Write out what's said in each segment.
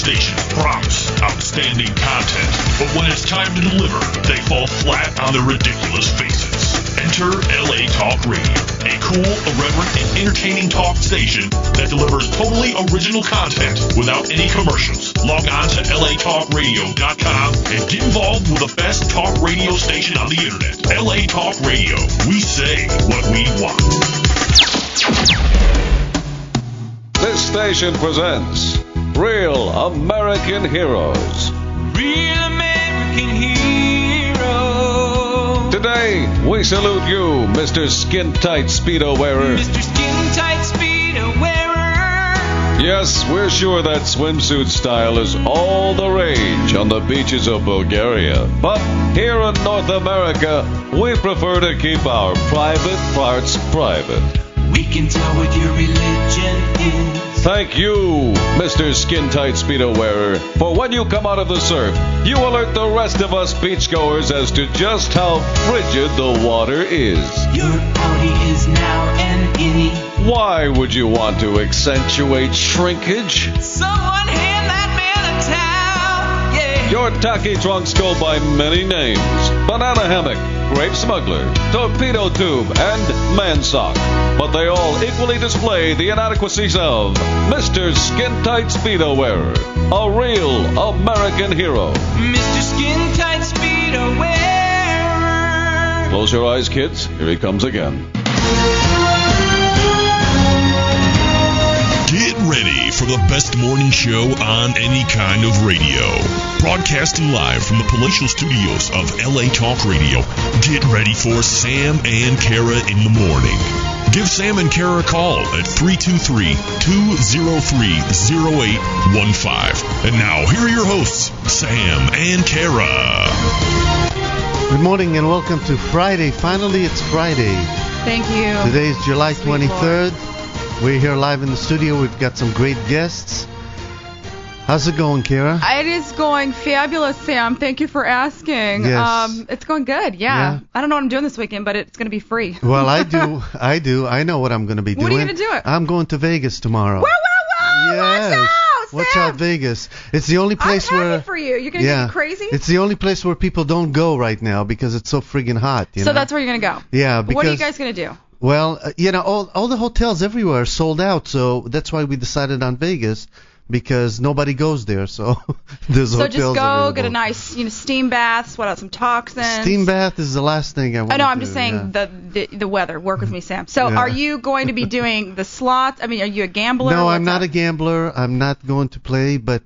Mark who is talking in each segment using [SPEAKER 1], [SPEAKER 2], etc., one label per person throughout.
[SPEAKER 1] stations promise outstanding content, but when it's time to deliver, they fall flat on their ridiculous faces. Enter LA Talk Radio, a cool, irreverent, and entertaining talk station that delivers totally original content without any commercials. Log on to latalkradio.com and get involved with the best talk radio station on the internet. LA Talk Radio. We say what we want.
[SPEAKER 2] This station presents Real American Heroes.
[SPEAKER 3] Real American Heroes.
[SPEAKER 2] Today, we salute you, Mr. Skin-Tight Speedo Wearer.
[SPEAKER 3] Mr. Skin-Tight Speedo Wearer.
[SPEAKER 2] Yes, we're sure that swimsuit style is all the rage on the beaches of Bulgaria. But here in North America, we prefer to keep our private parts private.
[SPEAKER 3] We can tell what your religion is.
[SPEAKER 2] Thank you, Mr. Skin-Tight Speedo Wearer, for when you come out of the surf, you alert the rest of us beachgoers as to just how frigid the water is.
[SPEAKER 3] Your body is now an innie.
[SPEAKER 2] Why would you want to accentuate shrinkage?
[SPEAKER 3] Someone hand that man a towel, yeah.
[SPEAKER 2] Your tacky trunks go by many names: banana hammock, grape smuggler, torpedo tube, and man sock. But they all equally display the inadequacies of Mr. Skin-Tight Speedo Wearer, a real American hero.
[SPEAKER 3] Mr. Skin-Tight Speedo Wearer.
[SPEAKER 2] Close your eyes, kids. Here he comes again.
[SPEAKER 1] Get ready for the best morning show on any kind of radio. Broadcasting live from the palatial studios of LA Talk Radio. Get ready for Sam and Kara in the morning. Give Sam and Kara a call at 323-203-0815. And now, here are your hosts, Sam and Kara.
[SPEAKER 4] Good morning and welcome to Friday. Finally, it's Friday.
[SPEAKER 5] Thank you.
[SPEAKER 4] Today is July 23rd. We're here live in the studio. We've got some great guests. How's it going, Kara?
[SPEAKER 5] It is going fabulous, Sam. Thank you for asking.
[SPEAKER 4] Yes.
[SPEAKER 5] It's going good, yeah. I don't know what I'm doing this weekend, but it's going to be free.
[SPEAKER 4] Well, I do. I know what I'm going to be doing.
[SPEAKER 5] What are you going to do?
[SPEAKER 4] I'm going to Vegas tomorrow.
[SPEAKER 5] Whoa!
[SPEAKER 4] Yes.
[SPEAKER 5] Watch out,
[SPEAKER 4] Watch
[SPEAKER 5] Sam.
[SPEAKER 4] out, Vegas. It's the only place
[SPEAKER 5] I'm
[SPEAKER 4] where...
[SPEAKER 5] happy for you. You're going to get crazy?
[SPEAKER 4] It's the only place where people don't go right now because it's so friggin' hot. You know?
[SPEAKER 5] That's where you're going to go?
[SPEAKER 4] Yeah. Because,
[SPEAKER 5] what are you guys going to do?
[SPEAKER 4] Well, all the hotels everywhere are sold out, so that's why we decided on Vegas. Because nobody goes there, so there's hotels
[SPEAKER 5] just go,
[SPEAKER 4] available.
[SPEAKER 5] get a nice, steam bath, sweat out some toxins.
[SPEAKER 4] Steam bath is the last thing I want to do.
[SPEAKER 5] I know, I'm just saying the weather. Work with me, Sam. So are you going to be doing the slots? I mean, are you a gambler?
[SPEAKER 4] No, I'm not a gambler. I'm not going to play, but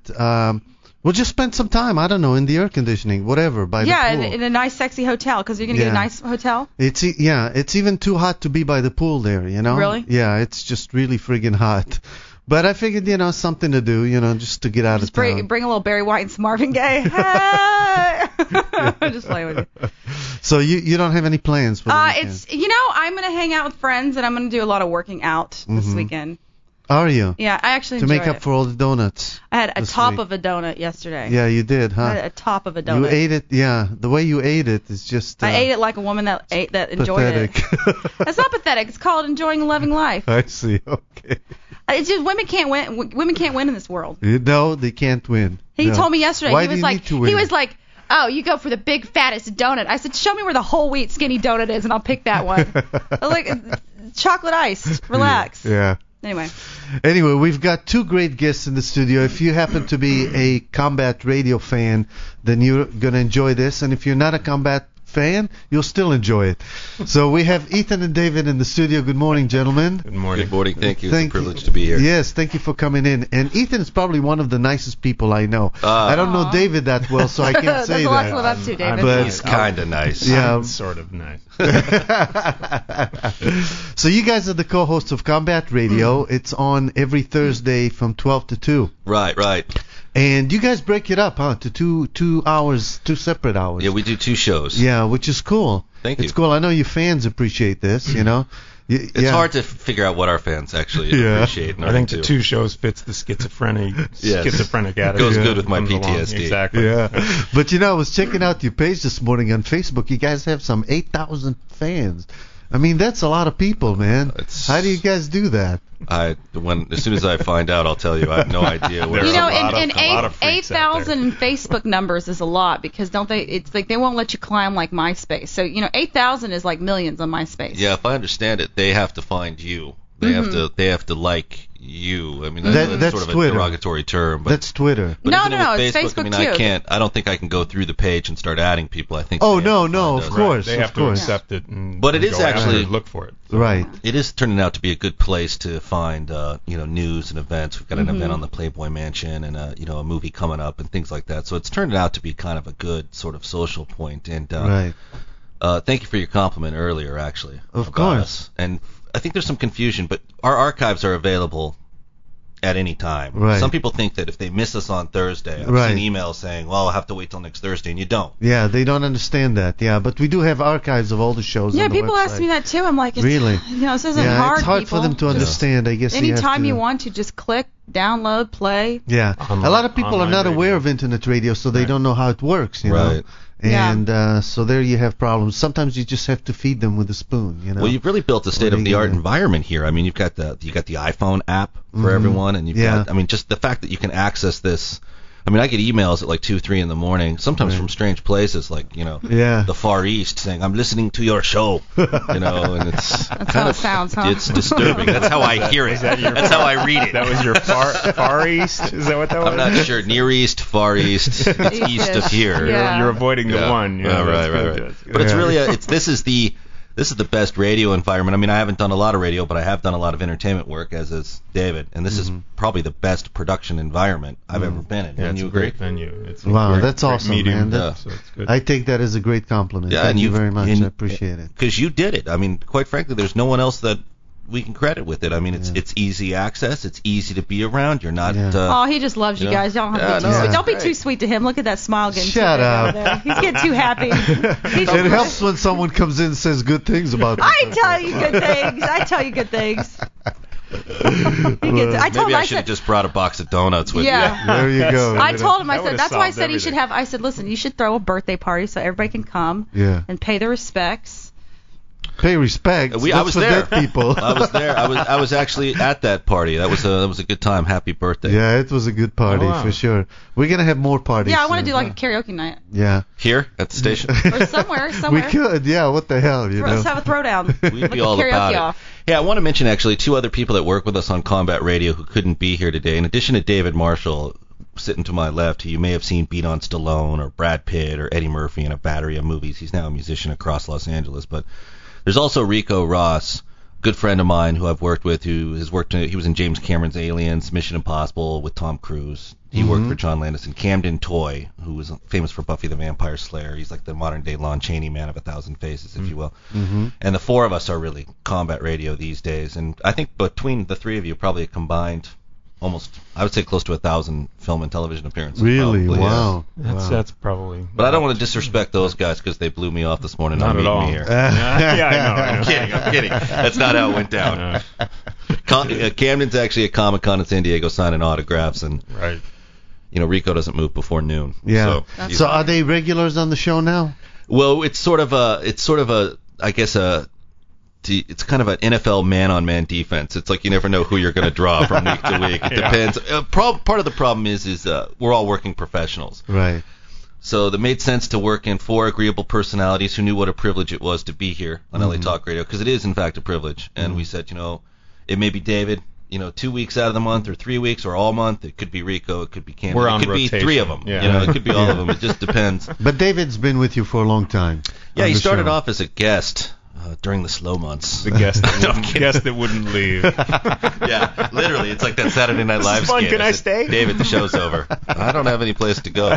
[SPEAKER 4] we'll just spend some time, I don't know, in the air conditioning, whatever, by the pool.
[SPEAKER 5] In a nice, sexy hotel, because you're going to get a nice hotel?
[SPEAKER 4] It's even too hot to be by the pool there, you know?
[SPEAKER 5] Really?
[SPEAKER 4] Yeah, it's just really friggin' hot. But I figured, something to do, just to get out of town.
[SPEAKER 5] Bring a little Barry White and Marvin Gaye. Hey! I'm just playing with you.
[SPEAKER 4] So you don't have any plans for the weekend?
[SPEAKER 5] I'm going to hang out with friends, and I'm going to do a lot of working out this weekend.
[SPEAKER 4] Are you?
[SPEAKER 5] Yeah, I actually
[SPEAKER 4] to
[SPEAKER 5] enjoyed
[SPEAKER 4] make up for all the donuts.
[SPEAKER 5] I had a top of a donut yesterday.
[SPEAKER 4] Yeah, you did, huh?
[SPEAKER 5] I had a top of a donut.
[SPEAKER 4] You ate it, yeah. The way you ate it is just...
[SPEAKER 5] I ate it like a woman that enjoyed it. That's not pathetic. It's called enjoying a loving life.
[SPEAKER 4] I see, okay.
[SPEAKER 5] It's just women can't win. Women can't win in this world.
[SPEAKER 4] No, they can't win.
[SPEAKER 5] He told me yesterday.
[SPEAKER 4] Why
[SPEAKER 5] he was
[SPEAKER 4] do you
[SPEAKER 5] like,
[SPEAKER 4] need to win?
[SPEAKER 5] He was like, oh, you go for the big fattest donut. I said, show me where the whole wheat skinny donut is, and I'll pick that one. I was like, chocolate ice. Relax.
[SPEAKER 4] Yeah. Anyway, we've got two great guests in the studio. If you happen to be a Combat Radio fan, then you're going to enjoy this. And if you're not a Combat fan, you'll still enjoy it. So we have Ethan and David in the studio. Good morning, gentlemen.
[SPEAKER 6] Good morning. Good morning. Thank you. It's a privilege to be here.
[SPEAKER 4] Yes, thank you for coming in. And Ethan is probably one of the nicest people I know. I don't know David that well, so I can't say that.
[SPEAKER 5] There's a lot to live up to, David.
[SPEAKER 6] But he's kind of nice.
[SPEAKER 4] Yeah.
[SPEAKER 7] I'm sort of nice.
[SPEAKER 4] So you guys are the co-hosts of Combat Radio. It's on every Thursday from 12 to 2.
[SPEAKER 6] Right.
[SPEAKER 4] And you guys break it up, huh, to two hours, two separate hours.
[SPEAKER 6] Yeah, we do two shows.
[SPEAKER 4] Yeah, which is cool.
[SPEAKER 6] Thank you.
[SPEAKER 4] It's cool. I know you fans appreciate this,
[SPEAKER 6] It's hard to figure out what our fans actually appreciate.
[SPEAKER 7] I think the two shows fits the schizophrenic attitude.
[SPEAKER 6] Goes good with my PTSD.
[SPEAKER 7] Exactly.
[SPEAKER 4] Yeah. But I was checking out your page this morning on Facebook. You guys have some 8,000 fans. I mean, that's a lot of people, man. How do you guys do that?
[SPEAKER 6] As soon as I find out, I'll tell you. I have no idea where.
[SPEAKER 5] And 8,000 in Facebook numbers is a lot because don't they? It's like they won't let you climb like MySpace. So 8,000 is like millions on MySpace.
[SPEAKER 6] Yeah, if I understand it, they have to find you. They have to like you. I mean, that's sort of a derogatory term. But,
[SPEAKER 4] that's Twitter.
[SPEAKER 6] But
[SPEAKER 5] no, it's Facebook too.
[SPEAKER 6] I don't think I can go through the page and start adding people. I think.
[SPEAKER 4] Of course.
[SPEAKER 7] They have to accept it.
[SPEAKER 6] But it is actually
[SPEAKER 7] look for it.
[SPEAKER 6] So.
[SPEAKER 4] Right.
[SPEAKER 6] It is turning out to be a good place to find news and events. We've got an event on the Playboy Mansion and a movie coming up and things like that. So it's turned out to be kind of a good sort of social point. And
[SPEAKER 4] right.
[SPEAKER 6] Thank you for your compliment earlier, actually.
[SPEAKER 4] Of course.
[SPEAKER 6] And I think there's some confusion, but our archives are available at any time.
[SPEAKER 4] Right.
[SPEAKER 6] Some people think that if they miss us on Thursday, I've seen emails saying, well, I'll have to wait till next Thursday, and you don't.
[SPEAKER 4] Yeah, they don't understand that. Yeah, but we do have archives of all the shows on the
[SPEAKER 5] people
[SPEAKER 4] website.
[SPEAKER 5] ask me that too. I'm like,
[SPEAKER 4] really?
[SPEAKER 5] This isn't hard,
[SPEAKER 4] it's hard
[SPEAKER 5] people.
[SPEAKER 4] for them to understand, I guess.
[SPEAKER 5] Anytime you want to, just click, download, play.
[SPEAKER 4] Yeah. A lot of people are not aware of internet radio, so they don't know how it works, you know. And so there you have problems. Sometimes you just have to feed them with a spoon,
[SPEAKER 6] Well, you've really built a state-of-the-art environment here. I mean, you've got the iPhone app for everyone, and you've got, I mean, just the fact that you can access this. I mean, I get emails at like 2, 3 in the morning, sometimes from strange places, like the Far East, saying I'm listening to your show, and it's
[SPEAKER 5] that's how it sounds, huh?
[SPEAKER 6] It's disturbing. That's how I hear it. That's how I read it.
[SPEAKER 7] That was your Far East. Is that what that was?
[SPEAKER 6] I'm not sure. Near East, Far East, it's east of here.
[SPEAKER 5] Yeah.
[SPEAKER 7] You're avoiding the one.
[SPEAKER 6] Right. But it's really this is the best radio environment. I mean, I haven't done a lot of radio, but I have done a lot of entertainment work, as is David, and this is probably the best production environment I've ever been in.
[SPEAKER 7] Yeah,
[SPEAKER 6] it's
[SPEAKER 7] a great venue. It's
[SPEAKER 4] that's awesome,
[SPEAKER 7] medium,
[SPEAKER 4] man.
[SPEAKER 7] So it's good.
[SPEAKER 4] I take that as a great compliment. Thank you very much. I appreciate it.
[SPEAKER 6] Because you did it. I mean, quite frankly, there's no one else that we can credit with it. I mean, it's easy access. It's easy to be around. You're not.
[SPEAKER 5] He just loves you guys. Don't have to be too sweet. Don't be too sweet to him. Look at that smile getting
[SPEAKER 4] Shut up.
[SPEAKER 5] over there. He's getting too happy.
[SPEAKER 4] It helps when someone comes in and says good things about you.
[SPEAKER 5] I tell you good things.
[SPEAKER 6] Maybe I should have just brought a box of donuts with
[SPEAKER 4] you. There you go.
[SPEAKER 5] I told him. I said that's why I said he should have. I said, listen, you should throw a birthday party so everybody can come and pay their respects.
[SPEAKER 4] Pay respect.
[SPEAKER 6] I was there.
[SPEAKER 4] Dead people.
[SPEAKER 6] I was there. I was actually at that party. That was a good time. Happy birthday.
[SPEAKER 4] Yeah, it was a good party for sure. We're gonna have more parties.
[SPEAKER 5] Yeah, I want to do like a karaoke night.
[SPEAKER 4] Yeah.
[SPEAKER 6] Here at the station.
[SPEAKER 5] Or somewhere.
[SPEAKER 4] We could. Yeah. What the hell?
[SPEAKER 5] Let's have a throwdown.
[SPEAKER 6] We'd be all about it. Off. Yeah, I want to mention actually 2 other people that work with us on Combat Radio who couldn't be here today. In addition to David Marshall, sitting to my left, who you may have seen beat on Stallone or Brad Pitt or Eddie Murphy in a battery of movies. He's now a musician across Los Angeles, but. There's also Rico Ross, good friend of mine who I've worked with, he was in James Cameron's Aliens, Mission Impossible with Tom Cruise. He worked for John Landis. And Camden Toy, who was famous for Buffy the Vampire Slayer. He's like the modern-day Lon Chaney, man of 1,000 faces, if you will. And the 4 of us are really Combat Radio these days. And I think between the 3 of you, probably a combined almost, I would say close to 1,000 film and television appearances.
[SPEAKER 4] Really?
[SPEAKER 6] Probably,
[SPEAKER 4] wow.
[SPEAKER 7] That's probably.
[SPEAKER 6] But I don't want to disrespect those guys because they blew me off this morning.
[SPEAKER 7] Not at all.
[SPEAKER 6] Me here.
[SPEAKER 7] I know.
[SPEAKER 6] I'm kidding. That's not how it went down. Camden's actually at Comic-Con in San Diego signing autographs, and Rico doesn't move before noon.
[SPEAKER 4] Yeah. So are they regulars on the show now?
[SPEAKER 6] Well, it's sort of a I guess it's kind of an NFL man-on-man defense. It's like you never know who you're going to draw from week to week. It depends. Part of the problem is we're all working professionals.
[SPEAKER 4] Right.
[SPEAKER 6] So it made sense to work in 4 agreeable personalities who knew what a privilege it was to be here on LA Talk Radio, because it is, in fact, a privilege. And we said, it may be David, 2 weeks out of the month or 3 weeks or all month. It could be Rico. It could be Camden.
[SPEAKER 7] We're on
[SPEAKER 6] It could
[SPEAKER 7] rotation.
[SPEAKER 6] be 3 of them. It could be all of them. It just depends.
[SPEAKER 4] But David's been with you for a long time.
[SPEAKER 6] Yeah, he started off as a guest. During the slow months.
[SPEAKER 7] The guest that wouldn't leave.
[SPEAKER 6] Yeah, literally. It's like that Saturday Night Live skit.
[SPEAKER 7] Can I stay?
[SPEAKER 6] David, the show's over. I don't have any place to go.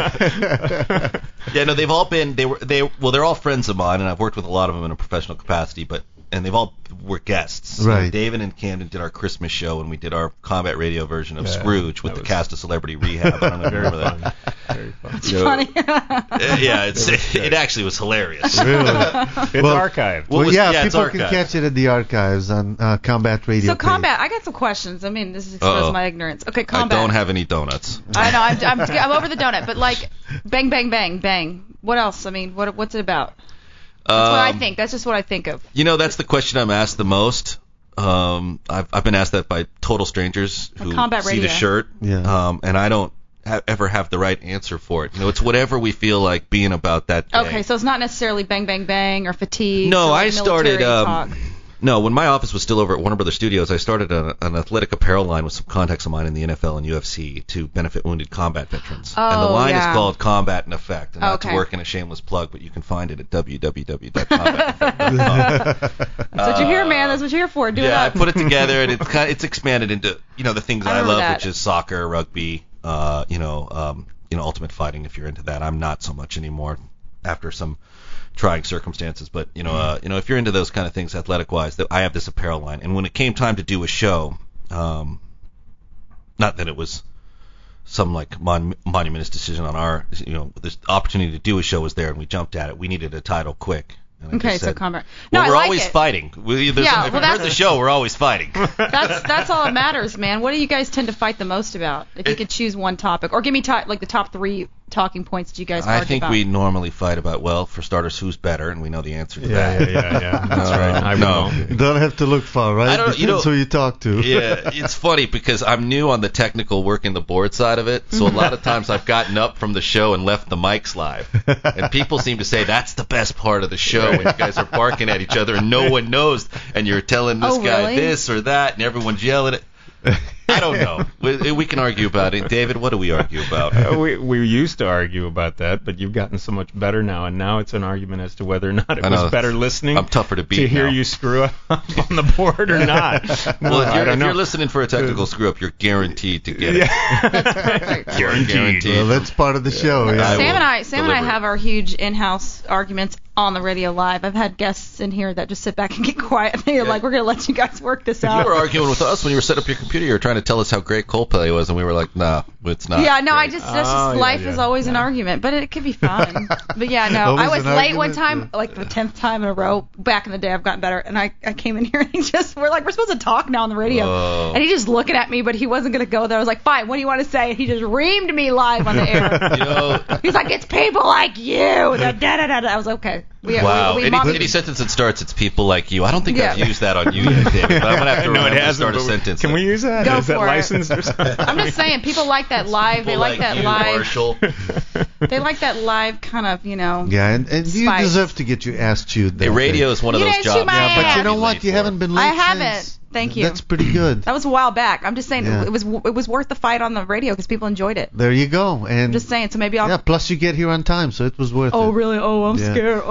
[SPEAKER 6] No, they've all been, they're all friends of mine, and I've worked with a lot of them in a professional capacity, and they've all were guests.
[SPEAKER 4] Right.
[SPEAKER 6] So David and Camden did our Christmas show, and we did our Combat Radio version of Scrooge with the cast of Celebrity Rehab. I don't know if you remember that.
[SPEAKER 7] Very fun.
[SPEAKER 5] It's funny.
[SPEAKER 6] It actually was hilarious.
[SPEAKER 4] Really?
[SPEAKER 7] It's archived.
[SPEAKER 4] People can catch it at the archives on Combat Radio.
[SPEAKER 5] So Combat, I got some questions. I mean, this exposes my ignorance. Okay, Combat.
[SPEAKER 6] I don't have any donuts.
[SPEAKER 5] I know. I'm over the donut, but like, bang, bang, bang, bang. What else? I mean, what's it about? That's what I think. That's just what I think of.
[SPEAKER 6] You know, that's the question I'm asked the most. I've been asked that by total strangers who see the shirt, and I don't ever have the right answer for it. You know, it's whatever we feel like being about that day.
[SPEAKER 5] Okay, so it's not necessarily bang, bang, bang or fatigue.
[SPEAKER 6] No,
[SPEAKER 5] or like
[SPEAKER 6] I started.
[SPEAKER 5] talk.
[SPEAKER 6] No, when my office was still over at Warner Brothers Studios, I started an athletic apparel line with some contacts of mine in the NFL and UFC to benefit wounded combat veterans.
[SPEAKER 5] Oh,
[SPEAKER 6] and the line
[SPEAKER 5] yeah.
[SPEAKER 6] is called Combat in Effect. And not to work in a shameless plug, but you can find it at www.combateffect.com.
[SPEAKER 5] That's what you hear, man. That's what you're here for. Do it
[SPEAKER 6] I
[SPEAKER 5] up.
[SPEAKER 6] put it together, and it's expanded into the things that I love,
[SPEAKER 5] that.
[SPEAKER 6] which is soccer, rugby, ultimate fighting. If you're into that, I'm not so much anymore after some trying circumstances, but if you're into those kind of things athletic wise, I have this apparel line. And when it came time to do a show, not that it was some like monumentous decision on our, this opportunity to do a show was there and we jumped at it. We needed a title quick.
[SPEAKER 5] Okay, so combat.
[SPEAKER 6] No, we're
[SPEAKER 5] I like
[SPEAKER 6] always
[SPEAKER 5] it.
[SPEAKER 6] fighting. If you've heard the show, we're always fighting.
[SPEAKER 5] That's all that matters, man. What do you guys tend to fight the most about? If you could choose one topic, or give me the top 3 talking points that you guys argue
[SPEAKER 6] I think
[SPEAKER 5] about.
[SPEAKER 6] we normally fight about, well, for starters, who's better, and we know the answer to that.
[SPEAKER 7] Yeah. That's right.
[SPEAKER 4] You don't have to look far, right? Depends who you talk to.
[SPEAKER 6] Yeah, it's funny because I'm new on the technical working the board side of it, so a lot of times I've gotten up from the show and left the mics live. And people seem to say that's the best part of the show when you guys are barking at each other and no one knows, and you're telling this guy this or that, and everyone's yelling at I don't know. We can argue about it. David, what do we argue about?
[SPEAKER 7] We used to argue about that, but you've gotten so much better now, and now it's an argument as to whether or not it was better listening.
[SPEAKER 6] I'm tougher to beat
[SPEAKER 7] to hear
[SPEAKER 6] now.
[SPEAKER 7] You screw up on the board or not.
[SPEAKER 6] Well, if you're listening for a technical screw up, you're guaranteed to get it.
[SPEAKER 5] That's perfect.
[SPEAKER 6] Guaranteed.
[SPEAKER 4] Well, that's part of the show. Yeah.
[SPEAKER 5] Sam and I have our huge in-house arguments on the radio live. I've had guests in here that just sit back and get quiet. And they're like, we're going to let you guys work this out.
[SPEAKER 6] You were arguing with us when you were setting up your computer. You were trying to tell us how great Coldplay was, and we were like, nah, it's not.
[SPEAKER 5] Yeah, no,
[SPEAKER 6] great.
[SPEAKER 5] Life is always an argument, but it could be fun. But yeah, no,
[SPEAKER 4] Always
[SPEAKER 5] I was
[SPEAKER 4] an
[SPEAKER 5] late one
[SPEAKER 4] argument?
[SPEAKER 5] time, like the 10th time in a row. Back in the day, I've gotten better, and I came in here and we're supposed to talk now on the radio.
[SPEAKER 6] Whoa.
[SPEAKER 5] And he just looking at me, but he wasn't going to go there. I was like, fine, what do you want to say? And he just reamed me live on the air. He's like, it's people like you. I was like, okay.
[SPEAKER 6] Wow. Any sentence that starts, it's people like you. I don't think I've used that on you yet, David, but I'm going to have to remember to start a sentence.
[SPEAKER 7] Can we use that?
[SPEAKER 5] Go
[SPEAKER 7] Is that
[SPEAKER 5] for
[SPEAKER 7] licensed
[SPEAKER 5] it.
[SPEAKER 7] or something?
[SPEAKER 5] I'm just saying, people like that live. They like that
[SPEAKER 6] you,
[SPEAKER 5] live.
[SPEAKER 6] Marshall.
[SPEAKER 5] They like that live kind of,
[SPEAKER 4] Yeah, and you
[SPEAKER 5] spice.
[SPEAKER 4] deserve to get your ass chewed.
[SPEAKER 6] The radio is one of
[SPEAKER 5] You
[SPEAKER 6] those
[SPEAKER 5] didn't chew
[SPEAKER 6] jobs.
[SPEAKER 5] my
[SPEAKER 4] Yeah, but
[SPEAKER 5] ass.
[SPEAKER 4] you know what? You haven't been late
[SPEAKER 5] I haven't.
[SPEAKER 4] since.
[SPEAKER 5] Thank you.
[SPEAKER 4] That's pretty good.
[SPEAKER 5] That was a while back. I'm just saying
[SPEAKER 4] Yeah.
[SPEAKER 5] it was worth the fight on the radio because people enjoyed it.
[SPEAKER 4] There you go. And
[SPEAKER 5] I'm just saying, so maybe I'll.
[SPEAKER 4] yeah, plus you get here on time, so it was worth it.
[SPEAKER 5] Oh really? Oh, I'm
[SPEAKER 4] Yeah.
[SPEAKER 5] scared.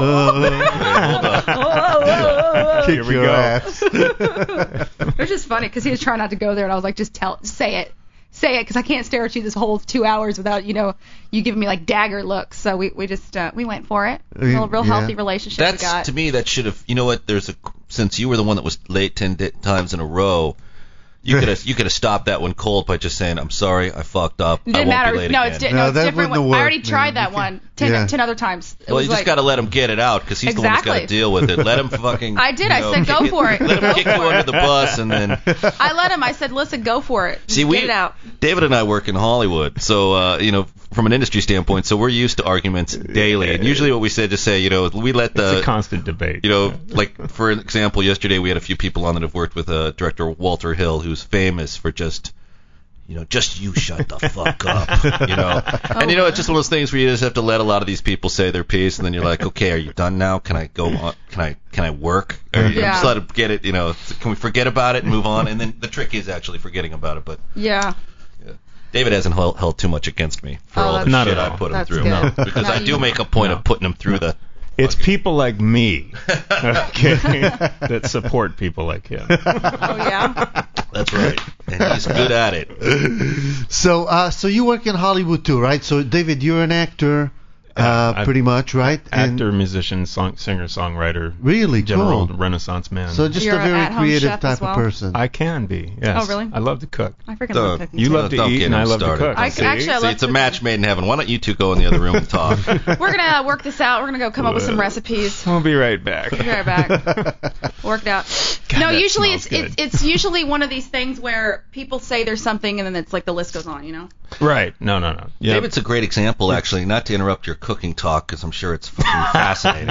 [SPEAKER 4] Kick
[SPEAKER 7] we
[SPEAKER 4] your
[SPEAKER 7] go.
[SPEAKER 4] ass.
[SPEAKER 5] It was just funny because he was trying not to go there, and I was like, just say it, because I can't stare at you this whole 2 hours without you giving me like dagger looks. So we went for it. It was a real healthy relationship we got.
[SPEAKER 6] To me, that should have. You know what? Since you were the one that was late 10 times in a row. You could have stopped that one cold by just saying, "I'm sorry, I fucked up.
[SPEAKER 5] It
[SPEAKER 6] I
[SPEAKER 5] didn't
[SPEAKER 6] won't
[SPEAKER 5] matter.
[SPEAKER 6] be late
[SPEAKER 5] No,
[SPEAKER 6] again."
[SPEAKER 5] it's
[SPEAKER 4] No,
[SPEAKER 5] it's
[SPEAKER 4] that
[SPEAKER 5] different.
[SPEAKER 4] wouldn't have
[SPEAKER 5] I already
[SPEAKER 4] worked,
[SPEAKER 5] tried
[SPEAKER 4] man.
[SPEAKER 5] that one 10 other times.
[SPEAKER 6] Well, you just got to let him get it out because he's the one that's got to
[SPEAKER 5] Exactly.
[SPEAKER 6] deal with it. Let him fucking.
[SPEAKER 5] I did. I said, go for it.
[SPEAKER 6] Let him kick you under the bus, and then.
[SPEAKER 5] I let him. I said, listen, go for it. Just get it out.
[SPEAKER 6] David and I work in Hollywood, so from an industry standpoint, so we're used to arguments daily. And usually, what we say, we let the.
[SPEAKER 7] It's a constant debate.
[SPEAKER 6] Like for example, yesterday we had a few people on that have worked with director Walter Hill, who's famous for just you shut the fuck up, And it's just one of those things where you just have to let a lot of these people say their piece, and then you're like, okay, are you done now? Can I go on? Can I work? Or, just let them get it. Can we forget about it and move on? And then the trick is actually forgetting about it. But
[SPEAKER 5] yeah.
[SPEAKER 6] David hasn't held too much against me for all the
[SPEAKER 7] Not
[SPEAKER 6] shit
[SPEAKER 7] at
[SPEAKER 6] I put him
[SPEAKER 5] That's
[SPEAKER 6] through,
[SPEAKER 5] good.
[SPEAKER 6] because I do make a point of putting him through the.
[SPEAKER 7] It's people like me, okay, that support people like him.
[SPEAKER 5] Oh yeah.
[SPEAKER 6] That's right, and he's good at it.
[SPEAKER 4] So you work in Hollywood too, right? So David, you're an actor, pretty much, right?
[SPEAKER 7] Actor, musician, singer, songwriter.
[SPEAKER 4] Really
[SPEAKER 7] general
[SPEAKER 4] cool.
[SPEAKER 7] Renaissance man.
[SPEAKER 4] So just
[SPEAKER 5] You're
[SPEAKER 4] a very
[SPEAKER 5] an at-home
[SPEAKER 4] creative
[SPEAKER 5] chef
[SPEAKER 4] type
[SPEAKER 5] as well?
[SPEAKER 4] of person.
[SPEAKER 7] I can be. Yes.
[SPEAKER 5] Oh, really?
[SPEAKER 7] I love to cook.
[SPEAKER 5] I freaking love cooking.
[SPEAKER 7] You
[SPEAKER 5] too.
[SPEAKER 7] love to
[SPEAKER 6] Don't
[SPEAKER 7] eat,
[SPEAKER 6] get
[SPEAKER 7] and I
[SPEAKER 6] him
[SPEAKER 7] love to
[SPEAKER 6] started.
[SPEAKER 7] cook.
[SPEAKER 5] Actually, I
[SPEAKER 6] See,
[SPEAKER 5] love
[SPEAKER 6] it's a
[SPEAKER 5] cooking.
[SPEAKER 6] match made in heaven. Why don't you two go in the other room and talk?
[SPEAKER 5] We're gonna work this out. We're gonna go come up with some recipes.
[SPEAKER 7] We'll be right back.
[SPEAKER 5] Be right back. Work it out.
[SPEAKER 7] God,
[SPEAKER 5] no,
[SPEAKER 7] that
[SPEAKER 5] usually
[SPEAKER 7] smells good.
[SPEAKER 5] it's usually one of these things where people say there's something and then it's like the list goes on, you know?
[SPEAKER 7] Right. No. Yep.
[SPEAKER 6] David's a great example, actually. Not to interrupt your cooking talk, because I'm sure it's fucking fascinating.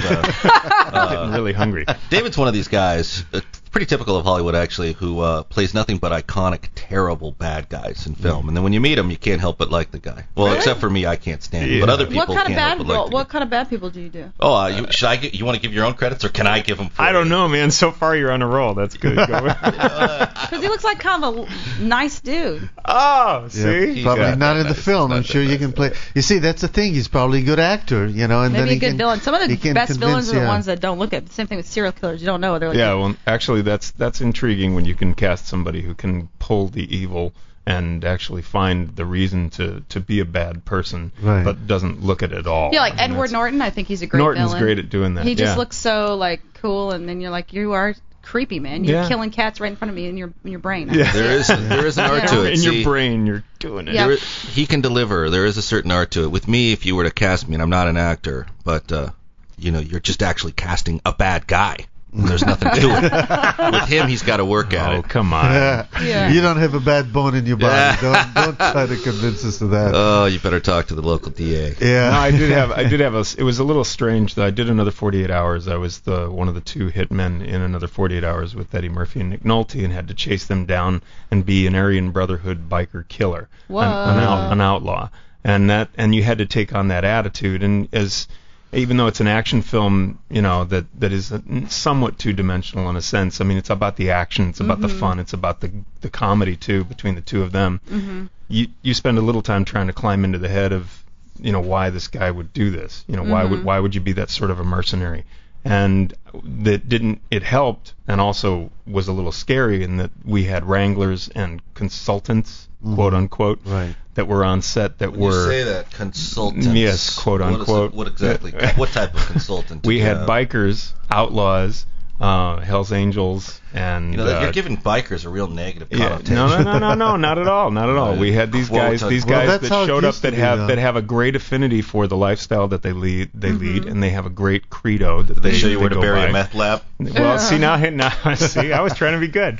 [SPEAKER 6] But
[SPEAKER 7] getting really hungry.
[SPEAKER 6] David's one of these guys, pretty typical of Hollywood, actually, who plays nothing but iconic, terrible bad guys in film. And then when you meet him, you can't help but like the guy. Well, except for me, I can't stand him. But other people can't help but like
[SPEAKER 5] What kind of bad people do you do?
[SPEAKER 6] Oh, you want to give your own credits, or can I give them for
[SPEAKER 7] I don't
[SPEAKER 6] you?
[SPEAKER 7] know, man. So far, you're on a roll. That's good.
[SPEAKER 5] Because he looks like kind of a nice dude.
[SPEAKER 7] Oh, see?
[SPEAKER 4] Yeah, probably not in the film. I'm sure you can play. You see, that's the thing. He's probably a good actor, you know. And
[SPEAKER 5] Maybe
[SPEAKER 4] then
[SPEAKER 5] a good villain. Some of the best villains are the ones that don't look at. Same thing with serial killers. You don't know. They're like,
[SPEAKER 7] yeah, well, actually, that's intriguing when you can cast somebody who can pull the evil and actually find the reason to be a bad person, but doesn't look at it at all.
[SPEAKER 5] Yeah, like Edward Norton. I think he's a great
[SPEAKER 7] Norton's
[SPEAKER 5] villain.
[SPEAKER 7] great at doing that.
[SPEAKER 5] He just looks so like cool, and then you're like, you are creepy, man. You're killing cats right in front of me in your brain.
[SPEAKER 6] Yeah. There is an art to it.
[SPEAKER 7] In your brain, you're doing it.
[SPEAKER 5] Yeah.
[SPEAKER 6] He can deliver. There is a certain art to it. With me, if you were to cast me, and I'm not an actor, but you're just actually casting a bad guy. There's nothing to it. With him, he's got to work at it.
[SPEAKER 7] Oh, come on.
[SPEAKER 5] Yeah.
[SPEAKER 4] You don't have a bad bone in your body. Don't try to convince us of that.
[SPEAKER 6] Oh, you better talk to the local DA.
[SPEAKER 4] Yeah.
[SPEAKER 7] No, I did have it was a little strange though. I did another 48 hours. I was one of the two hitmen in another 48 hours with Eddie Murphy and Nick Nolte, and had to chase them down and be an Aryan Brotherhood biker killer, an outlaw, and you had to take on that attitude. And even though it's an action film, that is somewhat two-dimensional in a sense. I mean, it's about the action, it's about the fun, it's about the comedy too between the two of them. Mm-hmm. You spend a little time trying to climb into the head of, why this guy would do this. Why would you be that sort of a mercenary? And it helped, and also was a little scary in that we had wranglers and consultants, quote unquote, that were on set that
[SPEAKER 6] when
[SPEAKER 7] were.
[SPEAKER 6] You say that, consultants.
[SPEAKER 7] Yes, quote unquote.
[SPEAKER 6] What exactly? What type of consultant?
[SPEAKER 7] We had bikers, outlaws, Hell's Angels, and
[SPEAKER 6] you're giving bikers a real negative connotation.
[SPEAKER 7] No, not at all, not at all. We had these guys that showed up that have a great affinity for the lifestyle that they lead, and they have a great credo that
[SPEAKER 6] they show you where to bury
[SPEAKER 7] by.
[SPEAKER 6] a meth lab.
[SPEAKER 7] Well, see, I was trying to be good.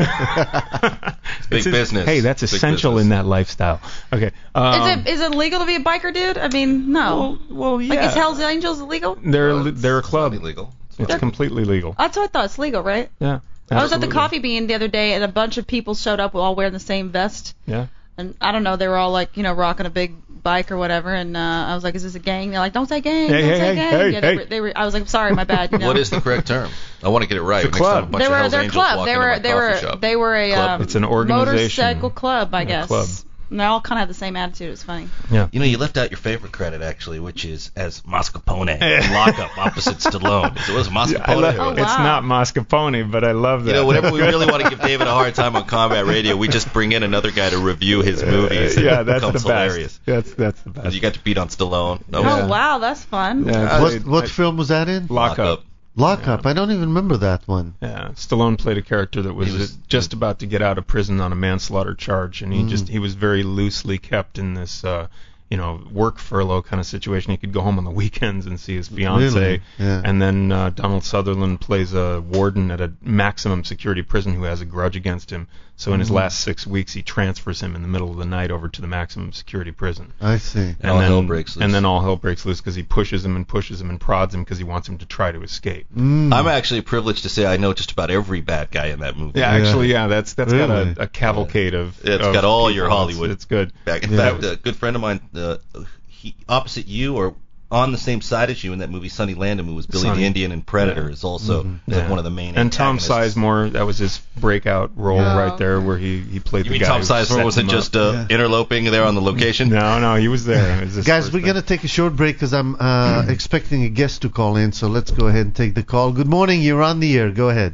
[SPEAKER 6] Big business.
[SPEAKER 7] Hey, that's essential in that lifestyle. Okay.
[SPEAKER 5] Is it legal to be a biker, dude? I mean, no.
[SPEAKER 7] Well, yeah.
[SPEAKER 5] Like, is Hell's Angels illegal?
[SPEAKER 7] They're a club.
[SPEAKER 6] It's illegal.
[SPEAKER 7] It's completely legal.
[SPEAKER 5] That's what I thought. It's legal, right?
[SPEAKER 7] Yeah. Absolutely.
[SPEAKER 5] I was at the Coffee Bean the other day, and a bunch of people showed up all wearing the same vest.
[SPEAKER 7] Yeah.
[SPEAKER 5] And I don't know, they were all like, rocking a big bike or whatever, and I was like, is this a gang? They're like, don't say gang, don't say gang.
[SPEAKER 7] Hey.
[SPEAKER 5] They were, I was like, sorry, my bad.
[SPEAKER 6] What is the correct term? I want to get it right.
[SPEAKER 7] It's a club.
[SPEAKER 6] Next time a bunch of Hells Angels walk into my coffee shop.
[SPEAKER 5] They were a
[SPEAKER 7] it's an organization.
[SPEAKER 5] motorcycle club, I guess.
[SPEAKER 7] Club.
[SPEAKER 5] And they all kind of have the same attitude. It was funny.
[SPEAKER 7] Yeah.
[SPEAKER 6] You left out your favorite credit, actually, which is as Mascarpone in Lockup opposite Stallone. So it was Mascarpone.
[SPEAKER 5] wow.
[SPEAKER 7] It's not Mascarpone, but I love that.
[SPEAKER 6] Whenever we really want to give David a hard time on Combat Radio, we just bring in another guy to review his movies.
[SPEAKER 7] Yeah, that's the
[SPEAKER 6] best. Hilarious.
[SPEAKER 7] That's the best.
[SPEAKER 6] You got to beat on Stallone.
[SPEAKER 5] Oh, wow, that's fun.
[SPEAKER 7] Yeah,
[SPEAKER 4] What film was that in?
[SPEAKER 7] Lockup.
[SPEAKER 4] Lockup. I don't even remember that one.
[SPEAKER 7] Yeah, Stallone played a character that was just about to get out of prison on a manslaughter charge, and he was very loosely kept in this work furlough kind of situation. He could go home on the weekends and see his fiance.
[SPEAKER 4] Really? Yeah.
[SPEAKER 7] And then Donald Sutherland plays a warden at a maximum security prison who has a grudge against him. So in his last 6 weeks, he transfers him in the middle of the night over to the maximum security prison.
[SPEAKER 4] I see.
[SPEAKER 6] And all hell breaks loose.
[SPEAKER 7] And then all hell breaks loose because he pushes him and prods him because he wants him to try to escape.
[SPEAKER 6] I'm actually privileged to say I know just about every bad guy in that movie.
[SPEAKER 7] Yeah, actually, that's
[SPEAKER 4] Really?
[SPEAKER 7] got a cavalcade of.
[SPEAKER 6] It's
[SPEAKER 7] of
[SPEAKER 6] got all
[SPEAKER 7] people.
[SPEAKER 6] your Hollywood.
[SPEAKER 7] It's good.
[SPEAKER 6] In fact, a good friend of mine, opposite you or on the same side as you in that movie, Sonny Landham, who was Billy the Indian in Predator, is also like one of the main.
[SPEAKER 7] And Tom
[SPEAKER 6] antagonists.
[SPEAKER 7] Sizemore, that was his breakout role right there, where he played
[SPEAKER 6] You
[SPEAKER 7] the
[SPEAKER 6] mean
[SPEAKER 7] guy.
[SPEAKER 6] Tom
[SPEAKER 7] who
[SPEAKER 6] Sizemore
[SPEAKER 7] set
[SPEAKER 6] wasn't
[SPEAKER 7] him
[SPEAKER 6] just
[SPEAKER 7] up.
[SPEAKER 6] interloping there on the location?
[SPEAKER 7] No, he was there.
[SPEAKER 4] Guys, we're going to take a short break because I'm expecting a guest to call in, so let's go ahead and take the call. Good morning, you're on the air. Go ahead.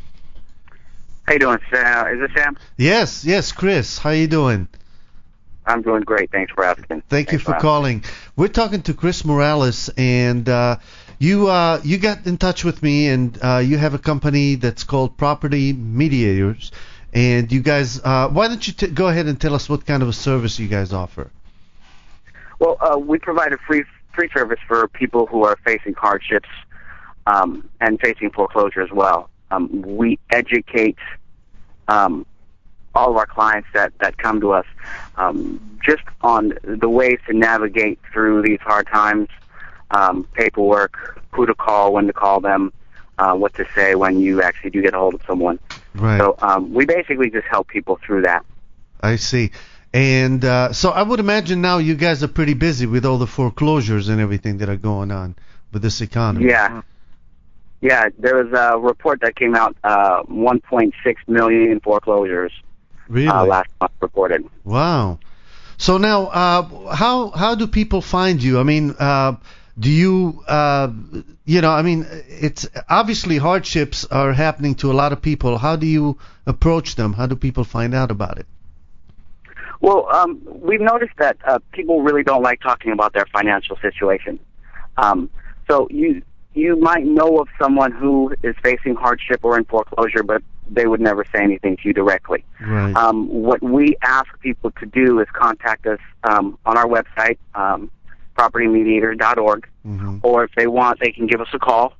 [SPEAKER 8] How you doing, Sam? Is this Sam?
[SPEAKER 4] Yes, Chris. How you doing?
[SPEAKER 8] I'm doing great. Thanks for asking.
[SPEAKER 4] Thank you for calling. We're talking to Chris Morales, and you got in touch with me, and you have a company that's called Property Mediators, and you guys, why don't you go ahead and tell us what kind of a service you guys offer?
[SPEAKER 8] Well, we provide a free service for people who are facing hardships. and facing foreclosure as well. We educate all of our clients that come to us just on the ways to navigate through these hard times, paperwork, who to call, when to call them, what to say when you actually do get a hold of someone.
[SPEAKER 4] Right.
[SPEAKER 8] So we basically just help people through that.
[SPEAKER 4] I see. And so I would imagine now you guys are pretty busy with all the foreclosures and everything that are going on with this economy.
[SPEAKER 8] Yeah. Yeah, there was a report that came out, 1.6 million foreclosures
[SPEAKER 4] Really?
[SPEAKER 8] last month reported.
[SPEAKER 4] Wow. So now, how do people find you? I mean, do you, I mean, it's obviously hardships are happening to a lot of people. How do you approach them? How do people find out about it?
[SPEAKER 8] Well, we've noticed that people really don't like talking about their financial situation. So you might know of someone who is facing hardship or in foreclosure, but they would never say anything to you directly.
[SPEAKER 4] Right.
[SPEAKER 8] What we ask people to do is contact us on our website, propertymediator.org, or if they want, they can give us a call,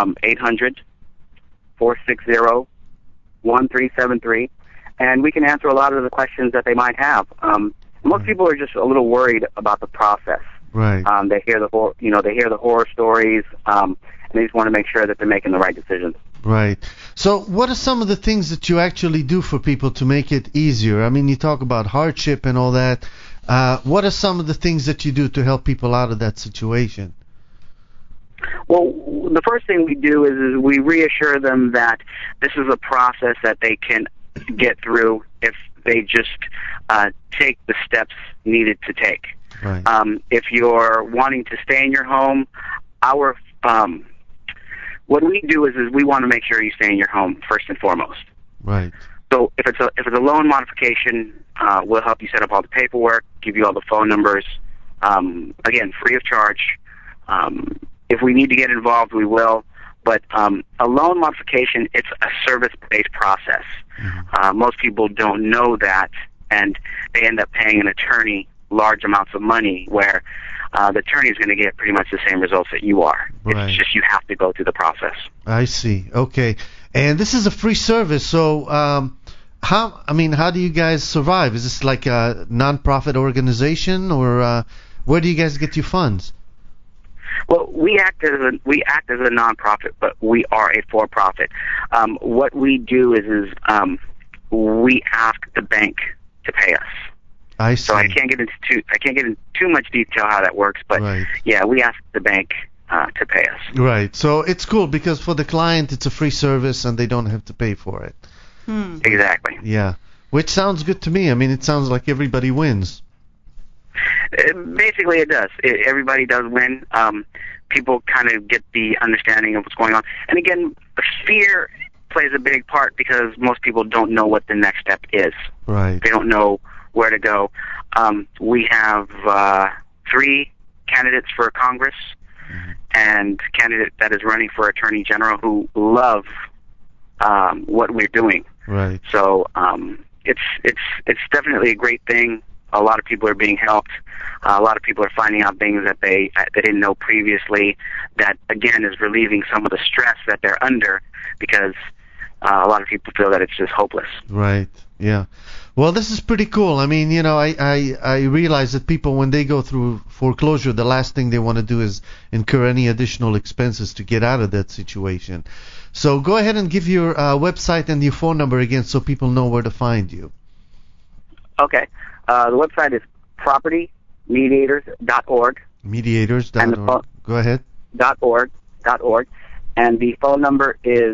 [SPEAKER 8] 800-460-1373, and we can answer a lot of the questions that they might have. Most people are just a little worried about the process.
[SPEAKER 4] Right.
[SPEAKER 8] They hear the horror stories, and they just want to make sure that they're making the right decisions.
[SPEAKER 4] Right. So what are some of the things that you actually do for people to make it easier? I mean, you talk about hardship and all that. What are some of the things that you do to help people out of that situation?
[SPEAKER 8] Well, the first thing we do is we reassure them that this is a process that they can get through if they just take the steps needed to take.
[SPEAKER 4] Right.
[SPEAKER 8] If you're wanting to stay in your home, what we do is we want to make sure you stay in your home first and foremost.
[SPEAKER 4] Right.
[SPEAKER 8] So if it's a loan modification, we'll help you set up all the paperwork, give you all the phone numbers, again, free of charge. If we need to get involved, we will. But a loan modification, it's a service-based process. Most people don't know that, and they end up paying an attorney large amounts of money where the attorney is going to get pretty much the same results that you are.
[SPEAKER 4] Right.
[SPEAKER 8] It's just you have to go through the process.
[SPEAKER 4] I see. Okay. And this is a free service, so how do you guys survive? Is this like a non-profit organization, or where do you guys get your funds?
[SPEAKER 8] Well, we act as a non-profit, but we are a for-profit. What we do is we ask the bank to pay us.
[SPEAKER 4] I see.
[SPEAKER 8] So I can't get into too much detail how that works, but
[SPEAKER 4] right.
[SPEAKER 8] Yeah, we ask the bank to pay us.
[SPEAKER 4] Right. So it's cool because for the client it's a free service and they don't have to pay for it.
[SPEAKER 8] Exactly.
[SPEAKER 4] Yeah. Which sounds good to me. I mean, it sounds like everybody wins.
[SPEAKER 8] Basically, it does. Everybody does win. People kind of get the understanding of what's going on. And again, fear plays a big part because most people don't know what the next step is.
[SPEAKER 4] Right.
[SPEAKER 8] They don't know where to go. We have 3 candidates for Congress and a candidate that is running for Attorney General who love what we're doing.
[SPEAKER 4] Right.
[SPEAKER 8] So it's definitely a great thing. A lot of people are being helped. A lot of people are finding out things that they didn't know previously. That again is relieving some of the stress that they're under because a lot of people feel that it's just hopeless.
[SPEAKER 4] Right. Yeah. Well, this is pretty cool. I mean, I realize that people, when they go through foreclosure, the last thing they want to do is incur any additional expenses to get out of that situation. So go ahead and give your website and your phone number again so people know where to find you.
[SPEAKER 8] Okay. The website is propertymediators.org.
[SPEAKER 4] Mediators.org. Go ahead.
[SPEAKER 8] .org. And the phone number is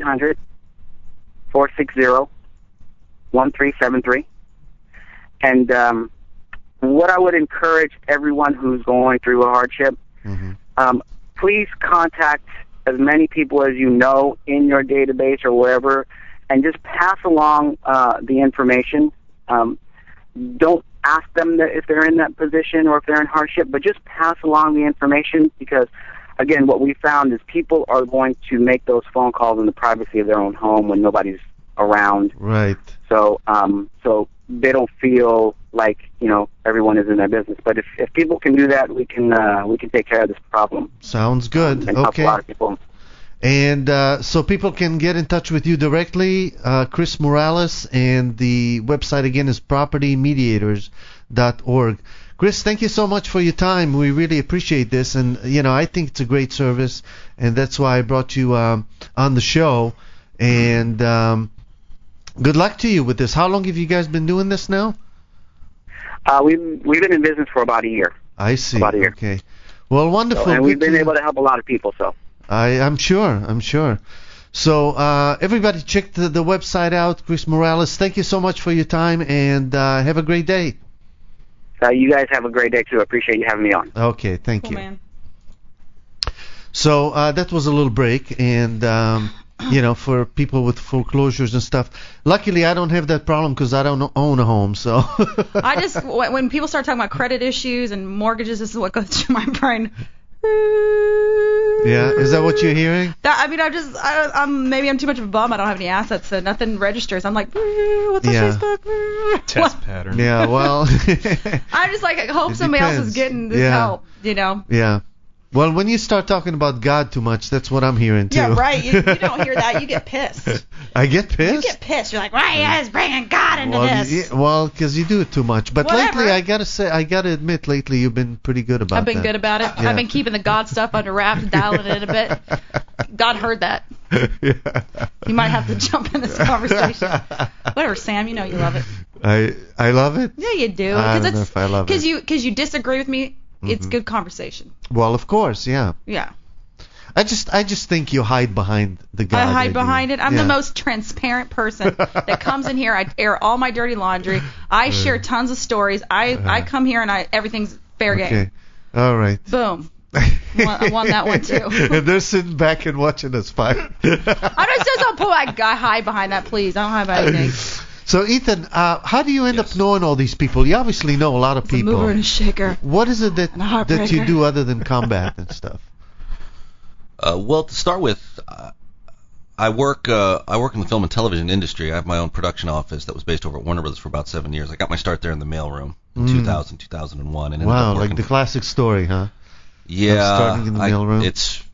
[SPEAKER 8] 800-460-1373. And what I would encourage everyone who's going through a hardship, please contact as many people as you know in your database or wherever, and just pass along the information. Don't ask them if they're in that position or if they're in hardship, but just pass along the information because, again, what we found is people are going to make those phone calls in the privacy of their own home when nobody's around.
[SPEAKER 4] Right.
[SPEAKER 8] So they don't feel like everyone is in their business. But if people can do that, we can take care of this problem.
[SPEAKER 4] Sounds good.
[SPEAKER 8] And help
[SPEAKER 4] Okay.
[SPEAKER 8] a lot of people.
[SPEAKER 4] And so people can get in touch with you directly, Chris Morales, and the website again is propertymediators.org. Chris, thank you so much for your time. We really appreciate this, and I think it's a great service, and that's why I brought you on the show. And good luck to you with this. How long have you guys been doing this now?
[SPEAKER 8] We've been in business for about a year.
[SPEAKER 4] I see.
[SPEAKER 8] About a year.
[SPEAKER 4] Okay. Well, wonderful.
[SPEAKER 8] And we've been able to help a lot of people. So.
[SPEAKER 4] I'm sure. So everybody check the website out, Chris Morales. Thank you so much for your time, and have a great day.
[SPEAKER 8] You guys have a great day, too. I appreciate you having me on.
[SPEAKER 4] Okay, thank you.
[SPEAKER 5] Man.
[SPEAKER 4] So that was a little break, and for people with foreclosures and stuff. Luckily, I don't have that problem because I don't own a home. So
[SPEAKER 5] I just, when people start talking about credit issues and mortgages, this is what goes through my brain.
[SPEAKER 4] Yeah, is that what you're hearing?
[SPEAKER 5] Maybe I'm too much of a bum. I don't have any assets, so nothing registers. I'm like, what's on Facebook?
[SPEAKER 7] Test pattern.
[SPEAKER 4] Yeah, well.
[SPEAKER 5] I'm just like, I hope somebody else is getting this help,
[SPEAKER 4] Yeah. Well, when you start talking about God too much, that's what I'm hearing too.
[SPEAKER 5] Yeah, right. You don't hear that. You get pissed.
[SPEAKER 4] I get pissed?
[SPEAKER 5] You get pissed. You're like, why are you guys bringing God into this?
[SPEAKER 4] Yeah, because you do it too much. But
[SPEAKER 5] Whatever.
[SPEAKER 4] Lately, I gotta admit, lately you've been pretty good about that.
[SPEAKER 5] I've been good about it.
[SPEAKER 4] Yeah.
[SPEAKER 5] I've been keeping the God stuff under wraps, dialing it a bit. God heard that.
[SPEAKER 4] Yeah.
[SPEAKER 5] You might have to jump in this conversation. Whatever, Sam. You know you love it.
[SPEAKER 4] I love it?
[SPEAKER 5] Yeah, you do.
[SPEAKER 4] I don't know if I love it.
[SPEAKER 5] Because you disagree with me. It's good conversation.
[SPEAKER 4] Well, of course, yeah.
[SPEAKER 5] Yeah.
[SPEAKER 4] I just think you hide behind the God.
[SPEAKER 5] I hide behind it. I'm the most transparent person that comes in here. I air all my dirty laundry. I share tons of stories. I come here and everything's fair game.
[SPEAKER 4] Okay. All right.
[SPEAKER 5] Boom. I won that one too.
[SPEAKER 4] And they're sitting back and watching us fight.
[SPEAKER 5] I'm just don't put I hide behind that, please. I don't hide behind anything.
[SPEAKER 4] So, Ethan, how do you end up knowing all these people? You obviously know a lot of people.
[SPEAKER 5] A mover and a shaker.
[SPEAKER 4] What is it that you do other than combat and stuff?
[SPEAKER 6] Well, to start with, I work in the film and television industry. I have my own production office that was based over at Warner Brothers for about 7 years. I got my start there in the mailroom in 2000, 2001. And
[SPEAKER 4] wow, like the classic story, huh?
[SPEAKER 6] Yeah.
[SPEAKER 4] Starting in the mailroom.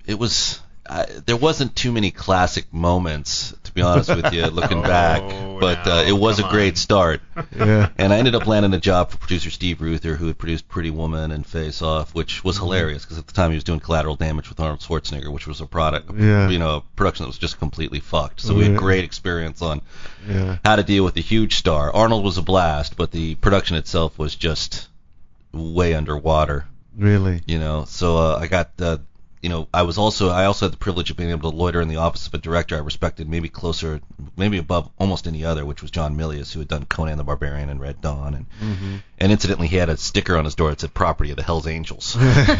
[SPEAKER 6] There wasn't too many classic moments, to be honest with you, looking back. But it was a great start.
[SPEAKER 4] Yeah.
[SPEAKER 6] And I ended up landing a job for producer Steve Ruther, who had produced Pretty Woman and Face Off, which was hilarious because at the time he was doing Collateral Damage with Arnold Schwarzenegger, which was a production that was just completely fucked. So we had great experience on how to deal with a huge star. Arnold was a blast, but the production itself was just way underwater.
[SPEAKER 4] Really?
[SPEAKER 6] So I got I also had the privilege of being able to loiter in the office of a director I respected maybe above almost any other, which was John Milius, who had done Conan the Barbarian and Red Dawn, and incidentally he had a sticker on his door that said "Property of the Hells Angels."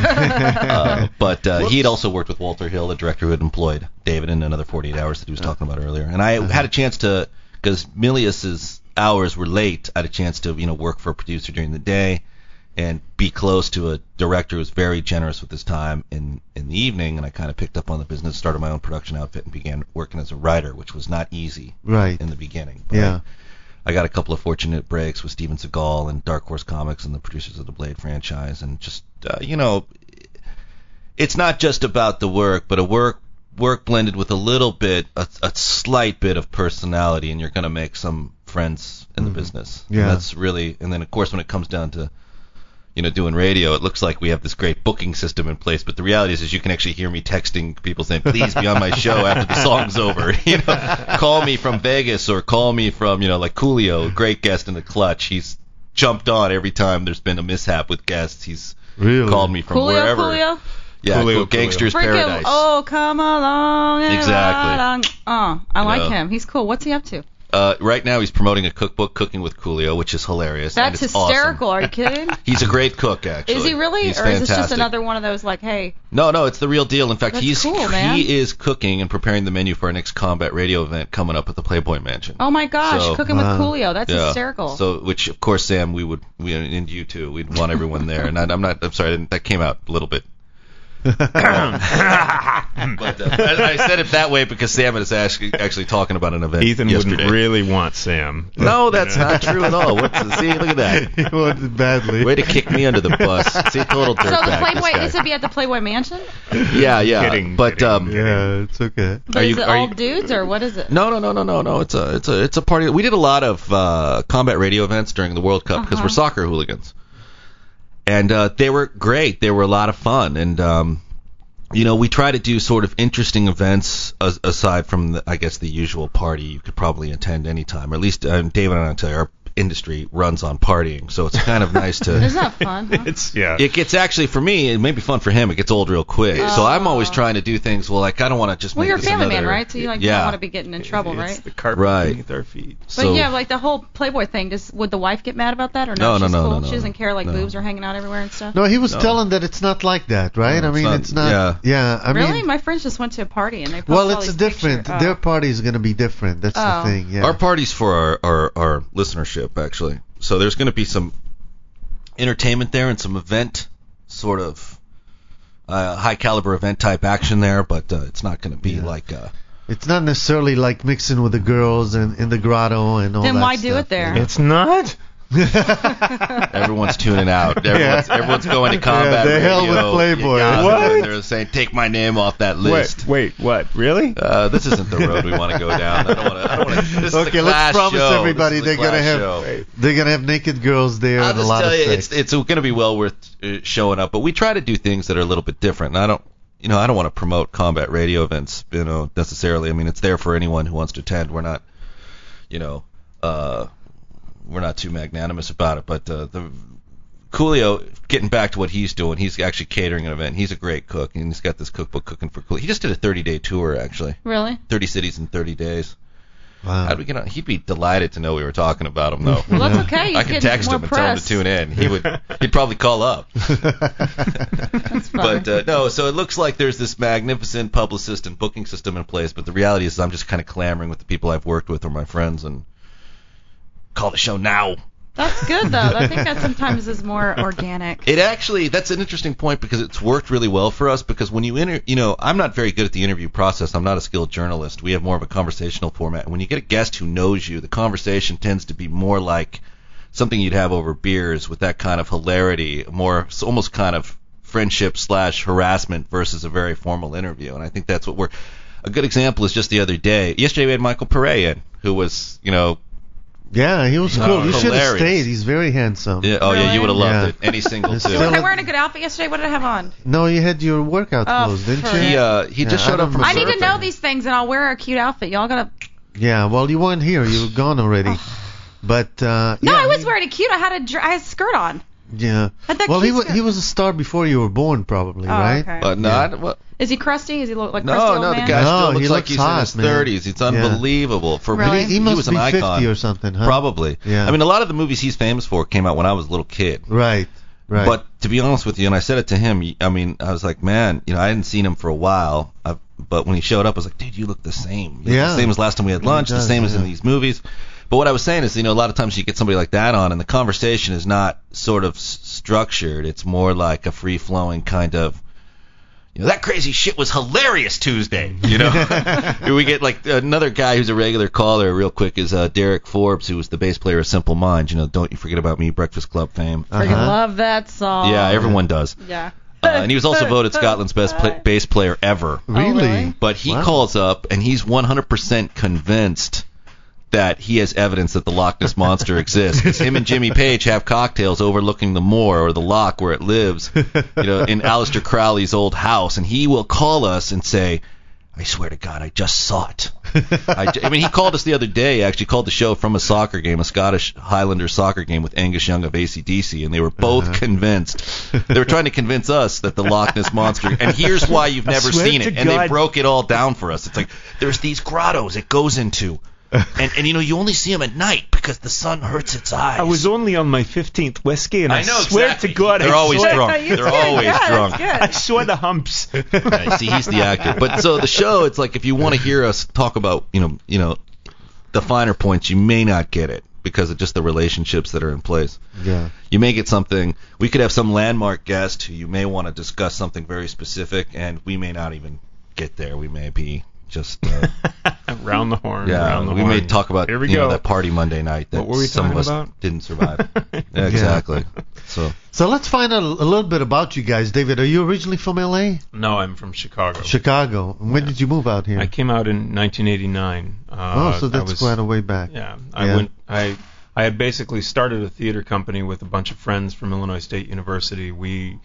[SPEAKER 6] But he had also worked with Walter Hill, the director who had employed David in another 48 Hours that he was talking about earlier, and I had a chance to, because Milius's hours were late, I had a chance to work for a producer during the day and be close to a director who was very generous with his time in the evening, and I kind of picked up on the business, started my own production outfit, and began working as a writer, which was not easy in the beginning. But I got a couple of fortunate breaks with Steven Seagal and Dark Horse Comics and the producers of the Blade franchise, and just, it's not just about the work, but a work blended with a slight bit of personality, and you're going to make some friends in the business.
[SPEAKER 4] Yeah.
[SPEAKER 6] And that's really, and then of course when it comes down to doing radio, it looks like we have this great booking system in place, but the reality is you can actually hear me texting people saying, please be on my show after the song's over. Call me from Vegas, or call me from, like Coolio, great guest in the Clutch. He's jumped on every time there's been a mishap with guests. He's called me from wherever.
[SPEAKER 5] Coolio?
[SPEAKER 6] Yeah, Gangster's Paradise.
[SPEAKER 5] Oh, come along.
[SPEAKER 6] Exactly.
[SPEAKER 5] I like him. He's cool. What's he up to?
[SPEAKER 6] Right now he's promoting a cookbook, Cooking with Coolio, which is hilarious.
[SPEAKER 5] That's hysterical.
[SPEAKER 6] Awesome.
[SPEAKER 5] Are you kidding?
[SPEAKER 6] He's a great cook, actually.
[SPEAKER 5] Is he really?
[SPEAKER 6] He's
[SPEAKER 5] or
[SPEAKER 6] fantastic.
[SPEAKER 5] Is this just another one of those like, hey?
[SPEAKER 6] No, it's the real deal. In fact,
[SPEAKER 5] That's cool, man.
[SPEAKER 6] he is cooking and preparing the menu for our next Combat Radio event coming up at the Playboy Mansion.
[SPEAKER 5] Oh my gosh, Cooking with Coolio. That's hysterical.
[SPEAKER 6] So, which of course, Sam, we and you too, we'd want everyone there. And I'm sorry, that came out a little bit But I said it that way because Sam is actually talking about an event
[SPEAKER 7] Ethan
[SPEAKER 6] yesterday.
[SPEAKER 7] wouldn't really want Sam.
[SPEAKER 6] No, that's not true at all. See, look at that.
[SPEAKER 4] He wanted it badly.
[SPEAKER 6] Way to kick me under the bus. See, total dirtbag.
[SPEAKER 5] So the
[SPEAKER 6] this
[SPEAKER 5] Playboy,
[SPEAKER 6] guy.
[SPEAKER 5] this would be at the Playboy Mansion?
[SPEAKER 6] Yeah.
[SPEAKER 7] Kidding,
[SPEAKER 6] But
[SPEAKER 4] Yeah, it's okay.
[SPEAKER 5] But is it all dudes, or what is it?
[SPEAKER 6] No. It's a party. We did a lot of combat radio events during the World Cup because we're soccer hooligans, and they were great. They were a lot of fun, and we try to do sort of interesting events aside from the usual party you could probably attend anytime. Or at least David and I tell you, our industry runs on partying, so it's kind of nice to.
[SPEAKER 5] Isn't that fun? Huh?
[SPEAKER 6] It gets actually for me. It may be fun for him. It gets old real quick. So I'm always trying to do things. Well, like I don't want to just.
[SPEAKER 5] Well,
[SPEAKER 6] make
[SPEAKER 5] you're a
[SPEAKER 6] this
[SPEAKER 5] family
[SPEAKER 6] another,
[SPEAKER 5] man, right? So you don't want to be getting in trouble,
[SPEAKER 7] It's
[SPEAKER 5] right?
[SPEAKER 7] the carpet
[SPEAKER 6] Right.
[SPEAKER 7] beneath our feet.
[SPEAKER 5] But
[SPEAKER 6] So,
[SPEAKER 5] yeah, like the whole Playboy thing. Would the wife get mad about that, or
[SPEAKER 6] No,
[SPEAKER 5] She's
[SPEAKER 6] no,
[SPEAKER 5] cool?
[SPEAKER 6] no,
[SPEAKER 5] She doesn't care, like
[SPEAKER 6] no.
[SPEAKER 5] boobs are hanging out everywhere and stuff.
[SPEAKER 4] No, he was telling that it's not like that, right?
[SPEAKER 6] No,
[SPEAKER 4] I mean,
[SPEAKER 6] it's not-
[SPEAKER 4] Yeah, I
[SPEAKER 5] Really?
[SPEAKER 4] mean,
[SPEAKER 5] My friends just went to a party and they posted
[SPEAKER 4] well,
[SPEAKER 5] all
[SPEAKER 4] it's
[SPEAKER 5] these
[SPEAKER 4] different.
[SPEAKER 5] pictures.
[SPEAKER 4] Their party is going to be different. That's the
[SPEAKER 5] Oh.
[SPEAKER 4] thing. Yeah.
[SPEAKER 6] Our party's for our listenership, actually. So there's going to be some entertainment there and some event sort of high caliber event type action there, but it's not going to be like.
[SPEAKER 4] It's not necessarily like mixing with the girls and in the grotto and all that.
[SPEAKER 5] Then why do
[SPEAKER 4] stuff,
[SPEAKER 5] it there?
[SPEAKER 4] you know?
[SPEAKER 7] It's not.
[SPEAKER 6] Everyone's tuning out. Everyone's going to combat
[SPEAKER 4] the hell
[SPEAKER 6] radio.
[SPEAKER 4] with Playboy.
[SPEAKER 6] Yeah,
[SPEAKER 7] What?
[SPEAKER 6] They're saying, take my name off that list.
[SPEAKER 7] Wait, what? Really?
[SPEAKER 6] This isn't the road we want to go down. I don't want to. This is
[SPEAKER 4] Okay,
[SPEAKER 6] a
[SPEAKER 4] let's
[SPEAKER 6] class
[SPEAKER 4] promise
[SPEAKER 6] show.
[SPEAKER 4] everybody
[SPEAKER 6] This is a
[SPEAKER 4] they're gonna
[SPEAKER 6] class
[SPEAKER 4] have
[SPEAKER 6] show.
[SPEAKER 4] they're gonna have naked girls there
[SPEAKER 6] I'll
[SPEAKER 4] and a
[SPEAKER 6] just
[SPEAKER 4] lot
[SPEAKER 6] tell
[SPEAKER 4] of
[SPEAKER 6] you,
[SPEAKER 4] sex.
[SPEAKER 6] it's going to be well worth showing up. But we try to do things that are a little bit different. And I don't want to promote combat radio events, necessarily. I mean, it's there for anyone who wants to attend. We're not, we're not too magnanimous about it. But the Coolio, getting back to what he's doing, he's actually catering an event. He's a great cook, and he's got this cookbook, Cooking for Coolio. He just did a 30-day tour, actually.
[SPEAKER 5] Really?
[SPEAKER 6] 30 cities in 30 days.
[SPEAKER 4] Wow.
[SPEAKER 6] How'd we get on? He'd be delighted to know we were talking about him, though.
[SPEAKER 5] Well, that's okay.
[SPEAKER 6] I could text him and tell him to tune in. He'd probably call up.
[SPEAKER 5] That's fun.
[SPEAKER 6] But no, so it looks like there's this magnificent publicist and booking system in place, but the reality is I'm just kind of clamoring with the people I've worked with or my friends and call the show now.
[SPEAKER 5] That's good, though. I think that sometimes is more organic.
[SPEAKER 6] It actually, that's an interesting point because it's worked really well for us because when I'm not very good at the interview process. I'm not a skilled journalist. We have more of a conversational format. And when you get a guest who knows you, the conversation tends to be more like something you'd have over beers with that kind of hilarity, almost kind of friendship / harassment versus a very formal interview. And I think that's what a good example is just the other day. Yesterday we had Michael Pere in, who was,
[SPEAKER 4] Yeah, he was cool. You should have
[SPEAKER 6] hilarious.
[SPEAKER 4] stayed. He's very handsome.
[SPEAKER 6] yeah, oh yeah, you would have loved it. Any single
[SPEAKER 4] It's
[SPEAKER 6] two.
[SPEAKER 4] still-
[SPEAKER 5] Was I wearing a good outfit yesterday? What did I have on?
[SPEAKER 4] No, you had your workout clothes, didn't
[SPEAKER 5] for-
[SPEAKER 4] you?
[SPEAKER 6] He just
[SPEAKER 4] Yeah,
[SPEAKER 6] showed
[SPEAKER 4] I
[SPEAKER 6] up from
[SPEAKER 5] I need to
[SPEAKER 6] surfing.
[SPEAKER 5] know these things, and I'll wear a cute outfit. Y'all gotta.
[SPEAKER 4] Yeah, well, you weren't here. You were gone already. But
[SPEAKER 5] No,
[SPEAKER 4] yeah,
[SPEAKER 5] I was wearing it cute. I had a skirt on.
[SPEAKER 4] Yeah.
[SPEAKER 5] Had that
[SPEAKER 4] Well,
[SPEAKER 5] cute skirt.
[SPEAKER 4] he was a star before you were born, probably,
[SPEAKER 5] Oh,
[SPEAKER 4] right?
[SPEAKER 5] okay.
[SPEAKER 6] But no,
[SPEAKER 5] Is he crusty? Is he look like crusty old
[SPEAKER 6] no, the
[SPEAKER 5] man?
[SPEAKER 6] guy
[SPEAKER 4] No,
[SPEAKER 6] still
[SPEAKER 4] he
[SPEAKER 6] looks like
[SPEAKER 4] looks
[SPEAKER 6] he's
[SPEAKER 4] hot,
[SPEAKER 6] in his
[SPEAKER 4] man.
[SPEAKER 6] 30s. It's unbelievable. For
[SPEAKER 5] Really?
[SPEAKER 4] He must
[SPEAKER 6] was
[SPEAKER 4] be
[SPEAKER 6] an
[SPEAKER 4] 50
[SPEAKER 6] icon.
[SPEAKER 4] or something, huh?
[SPEAKER 6] Probably.
[SPEAKER 4] Yeah.
[SPEAKER 6] I mean, a lot of the movies he's famous for came out when I was a little kid.
[SPEAKER 4] Right.
[SPEAKER 6] But to be honest with you, and I said it to him, I mean, I was like, man, I hadn't seen him for a while. But when he showed up, I was like, dude, you look the same. You look
[SPEAKER 4] Yeah.
[SPEAKER 6] the same as last time we had lunch,
[SPEAKER 4] does,
[SPEAKER 6] the same as in
[SPEAKER 4] yeah.
[SPEAKER 6] these movies. But what I was saying is, a lot of times you get somebody like that on, and the conversation is not sort of structured. It's more like a free-flowing kind of, that crazy shit was hilarious Tuesday. We get like another guy who's a regular caller, real quick, is Derek Forbes, who was the bass player of Simple Minds. Don't You Forget About Me, Breakfast Club fame.
[SPEAKER 5] Freaking love that song.
[SPEAKER 6] Yeah, everyone does.
[SPEAKER 5] Yeah.
[SPEAKER 6] And he was also voted Scotland's best bass player ever.
[SPEAKER 4] Really?
[SPEAKER 5] really?
[SPEAKER 6] But he
[SPEAKER 4] Wow.
[SPEAKER 6] calls up, and he's 100% convinced that he has evidence that the Loch Ness Monster exists. 'Cause him and Jimmy Page have cocktails overlooking the moor or the loch where it lives, in Aleister Crowley's old house. And he will call us and say, I swear to God, I just saw it. I mean, he called us the other day, actually called the show from a soccer game, a Scottish Highlander soccer game with Angus Young of AC/DC, and they were both convinced. They were trying to convince us that the Loch Ness Monster, and here's why you've never
[SPEAKER 7] swear
[SPEAKER 6] seen
[SPEAKER 7] to
[SPEAKER 6] it. And they
[SPEAKER 7] God.
[SPEAKER 6] broke it all down for us. It's like, there's these grottos it goes into. And you only see them at night because the sun hurts its eyes.
[SPEAKER 7] I was only on my 15th whiskey, and I,
[SPEAKER 6] know,
[SPEAKER 7] swear
[SPEAKER 6] exactly.
[SPEAKER 7] to God,
[SPEAKER 6] They're
[SPEAKER 7] I
[SPEAKER 6] always
[SPEAKER 7] saw,
[SPEAKER 6] drunk.
[SPEAKER 5] You
[SPEAKER 6] They're
[SPEAKER 5] did,
[SPEAKER 6] always
[SPEAKER 5] yeah,
[SPEAKER 6] drunk.
[SPEAKER 5] that's
[SPEAKER 7] I
[SPEAKER 5] good.
[SPEAKER 7] saw the humps.
[SPEAKER 6] Yeah, see, he's the actor. But so the show, it's like if you want to hear us talk about, the finer points, you may not get it because of just the relationships that are in place.
[SPEAKER 4] Yeah.
[SPEAKER 6] You may get something. We could have some landmark guest who you may want to discuss something very specific, and we may not even get there. We may be just
[SPEAKER 7] round the horn.
[SPEAKER 6] Yeah,
[SPEAKER 7] round the
[SPEAKER 6] we
[SPEAKER 7] horn.
[SPEAKER 6] may talk about
[SPEAKER 7] Here we go.
[SPEAKER 6] that party Monday night that
[SPEAKER 7] What were we
[SPEAKER 6] some of
[SPEAKER 7] talking
[SPEAKER 6] us
[SPEAKER 7] about?
[SPEAKER 6] didn't survive. Yeah, exactly. So
[SPEAKER 4] let's find out a little bit about you guys. David, are you originally from L.A.?
[SPEAKER 7] No, I'm from Chicago.
[SPEAKER 4] Chicago. And when did you move out here?
[SPEAKER 7] I came out in 1989.
[SPEAKER 4] So that's quite a way back.
[SPEAKER 7] Yeah, I had basically started a theater company with a bunch of friends from Illinois State University. We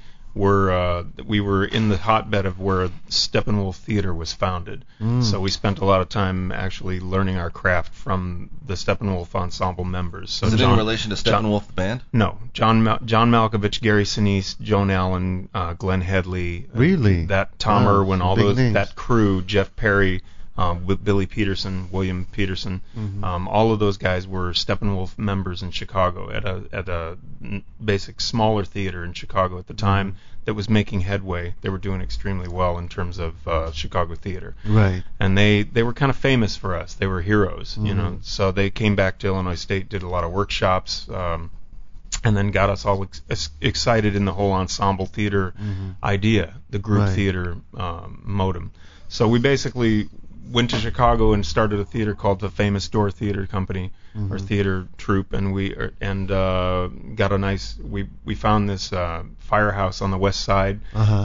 [SPEAKER 7] were in the hotbed of where Steppenwolf Theater was founded. So we spent a lot of time actually learning our craft from the Steppenwolf ensemble members. So
[SPEAKER 6] is it in relation to Steppenwolf the band?
[SPEAKER 7] No, John Malkovich, Gary Sinise, Joan Allen, Glenn Headley.
[SPEAKER 4] Really?
[SPEAKER 7] That Tom Irwin, all
[SPEAKER 4] big
[SPEAKER 7] those
[SPEAKER 4] names.
[SPEAKER 7] That crew, Jeff Perry. With Billy Peterson, William Peterson, all of those guys were Steppenwolf members in Chicago at a basic smaller theater in Chicago at the time that was making headway. They were doing extremely well in terms of Chicago theater.
[SPEAKER 4] Right.
[SPEAKER 7] And they were kind of famous for us. They were heroes, you know. So they came back to Illinois State, did a lot of workshops, and then got us all excited in the whole ensemble theater idea, the group theater modem. So we basically went to Chicago and started a theater called the Famous Door Theater Company, or theater troupe, and we got a nice. We found this firehouse on the west side.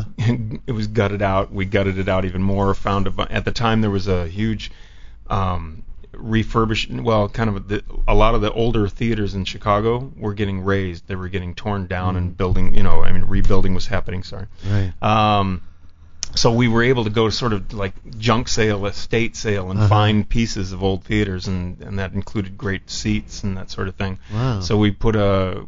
[SPEAKER 7] It was gutted out. We gutted it out even more. At the time there was a huge refurbishing. Well, kind of a lot of the older theaters in Chicago were getting razed. They were getting torn down and building. Rebuilding was happening. Sorry.
[SPEAKER 4] Right.
[SPEAKER 7] So we were able to go to sort of like junk sale, estate sale, and find pieces of old theaters, and that included great seats and that sort of thing.
[SPEAKER 4] Wow.
[SPEAKER 7] So we put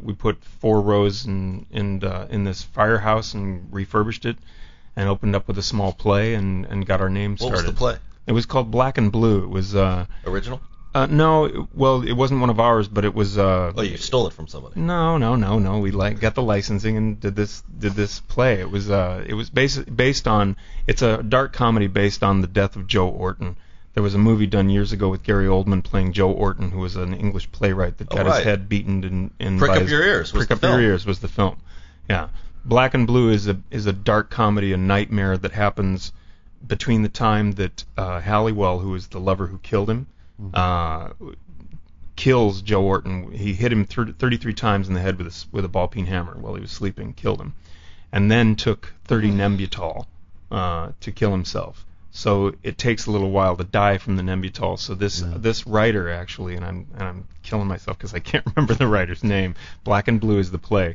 [SPEAKER 7] 4 rows in this firehouse and refurbished it, and opened up with a small play and got our name started.
[SPEAKER 6] What was the play?
[SPEAKER 7] It was called Black and Blue. It was
[SPEAKER 6] Original?
[SPEAKER 7] No, well, it wasn't one of ours, but it was.
[SPEAKER 6] Oh, you stole it from somebody.
[SPEAKER 7] No. We got the licensing and did this play. It was based on. It's a dark comedy based on the death of Joe Orton. There was a movie done years ago with Gary Oldman playing Joe Orton, who was an English playwright that got his head beaten in.
[SPEAKER 6] Prick Up Your Ears.
[SPEAKER 7] Prick Up Your Ears was the film. Yeah, Black and Blue is a dark comedy, a nightmare that happens between the time that Halliwell, who was the lover who killed him. Kills Joe Orton. He hit him 33 times in the head with a ball peen hammer while he was sleeping, killed him, and then took 30 Nembutal to kill himself. So it takes a little while to die from the Nembutal. So this writer actually, and I'm killing myself because I can't remember the writer's name. Black and Blue is the play.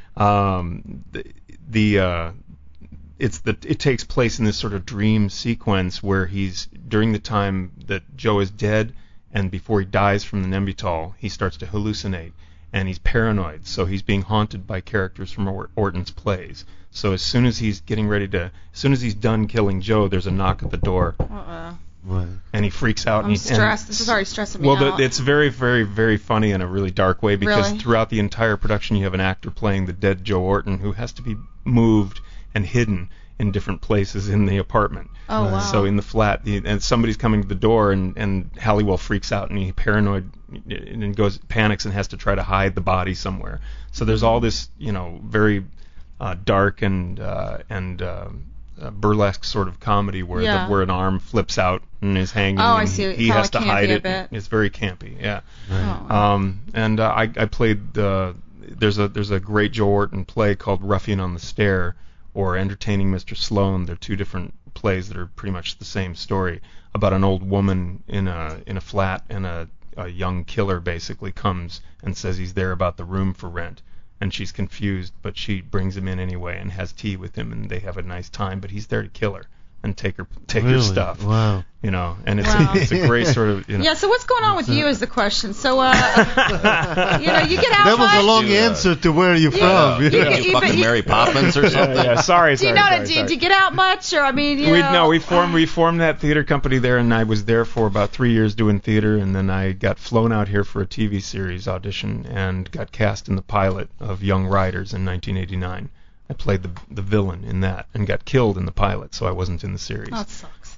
[SPEAKER 7] It takes place in this sort of dream sequence where he's during the time that Joe is dead and before he dies from the Nembutal, he starts to hallucinate and he's paranoid. So he's being haunted by characters from Orton's plays. So as soon as he's done killing Joe, there's a knock at the door.
[SPEAKER 4] Right.
[SPEAKER 7] And he freaks out.
[SPEAKER 5] I'm stressed. This is already stressing me out.
[SPEAKER 7] Well, it's very, very, very funny in a really dark way because
[SPEAKER 5] Really?
[SPEAKER 7] throughout the entire production you have an actor playing the dead Joe Orton who has to be moved and hidden in different places in the apartment.
[SPEAKER 5] Oh, wow.
[SPEAKER 7] So in the flat, and somebody's coming to the door, and Halliwell freaks out, and he paranoid, and panics, and has to try to hide the body somewhere. So there's all this, very dark and burlesque sort of comedy where where an arm flips out and is hanging.
[SPEAKER 5] Oh, I
[SPEAKER 7] and
[SPEAKER 5] see.
[SPEAKER 7] He
[SPEAKER 5] Kinda
[SPEAKER 7] has to
[SPEAKER 5] campy
[SPEAKER 7] hide
[SPEAKER 5] a
[SPEAKER 7] it.
[SPEAKER 5] bit.
[SPEAKER 7] It's very campy. Yeah.
[SPEAKER 5] Oh.
[SPEAKER 7] And I played there's a great Joe Orton play called Ruffian on the Stair or Entertaining Mr. Sloan. They're two different plays that are pretty much the same story about an old woman in a flat, and a young killer basically comes and says he's there about the room for rent, and she's confused, but she brings him in anyway and has tea with him, and they have a nice time, but he's there to kill her and take her
[SPEAKER 4] Really?
[SPEAKER 7] stuff.
[SPEAKER 4] Wow.
[SPEAKER 7] And
[SPEAKER 5] Wow.
[SPEAKER 7] it's a great sort of
[SPEAKER 5] Yeah, so what's going on with you is the question. So, you get out
[SPEAKER 4] That was
[SPEAKER 5] much?
[SPEAKER 4] a long answer to where you're from.
[SPEAKER 6] You fucking Mary Poppins or something?
[SPEAKER 7] yeah, sorry.
[SPEAKER 5] Do you know? Did you get out much, or I mean,
[SPEAKER 7] We formed that theater company there, and I was there for about 3 years doing theater, and then I got flown out here for a TV series audition and got cast in the pilot of Young Riders in 1989. I played the villain in that and got killed in the pilot, so I wasn't in the series.
[SPEAKER 5] Oh, it sucks.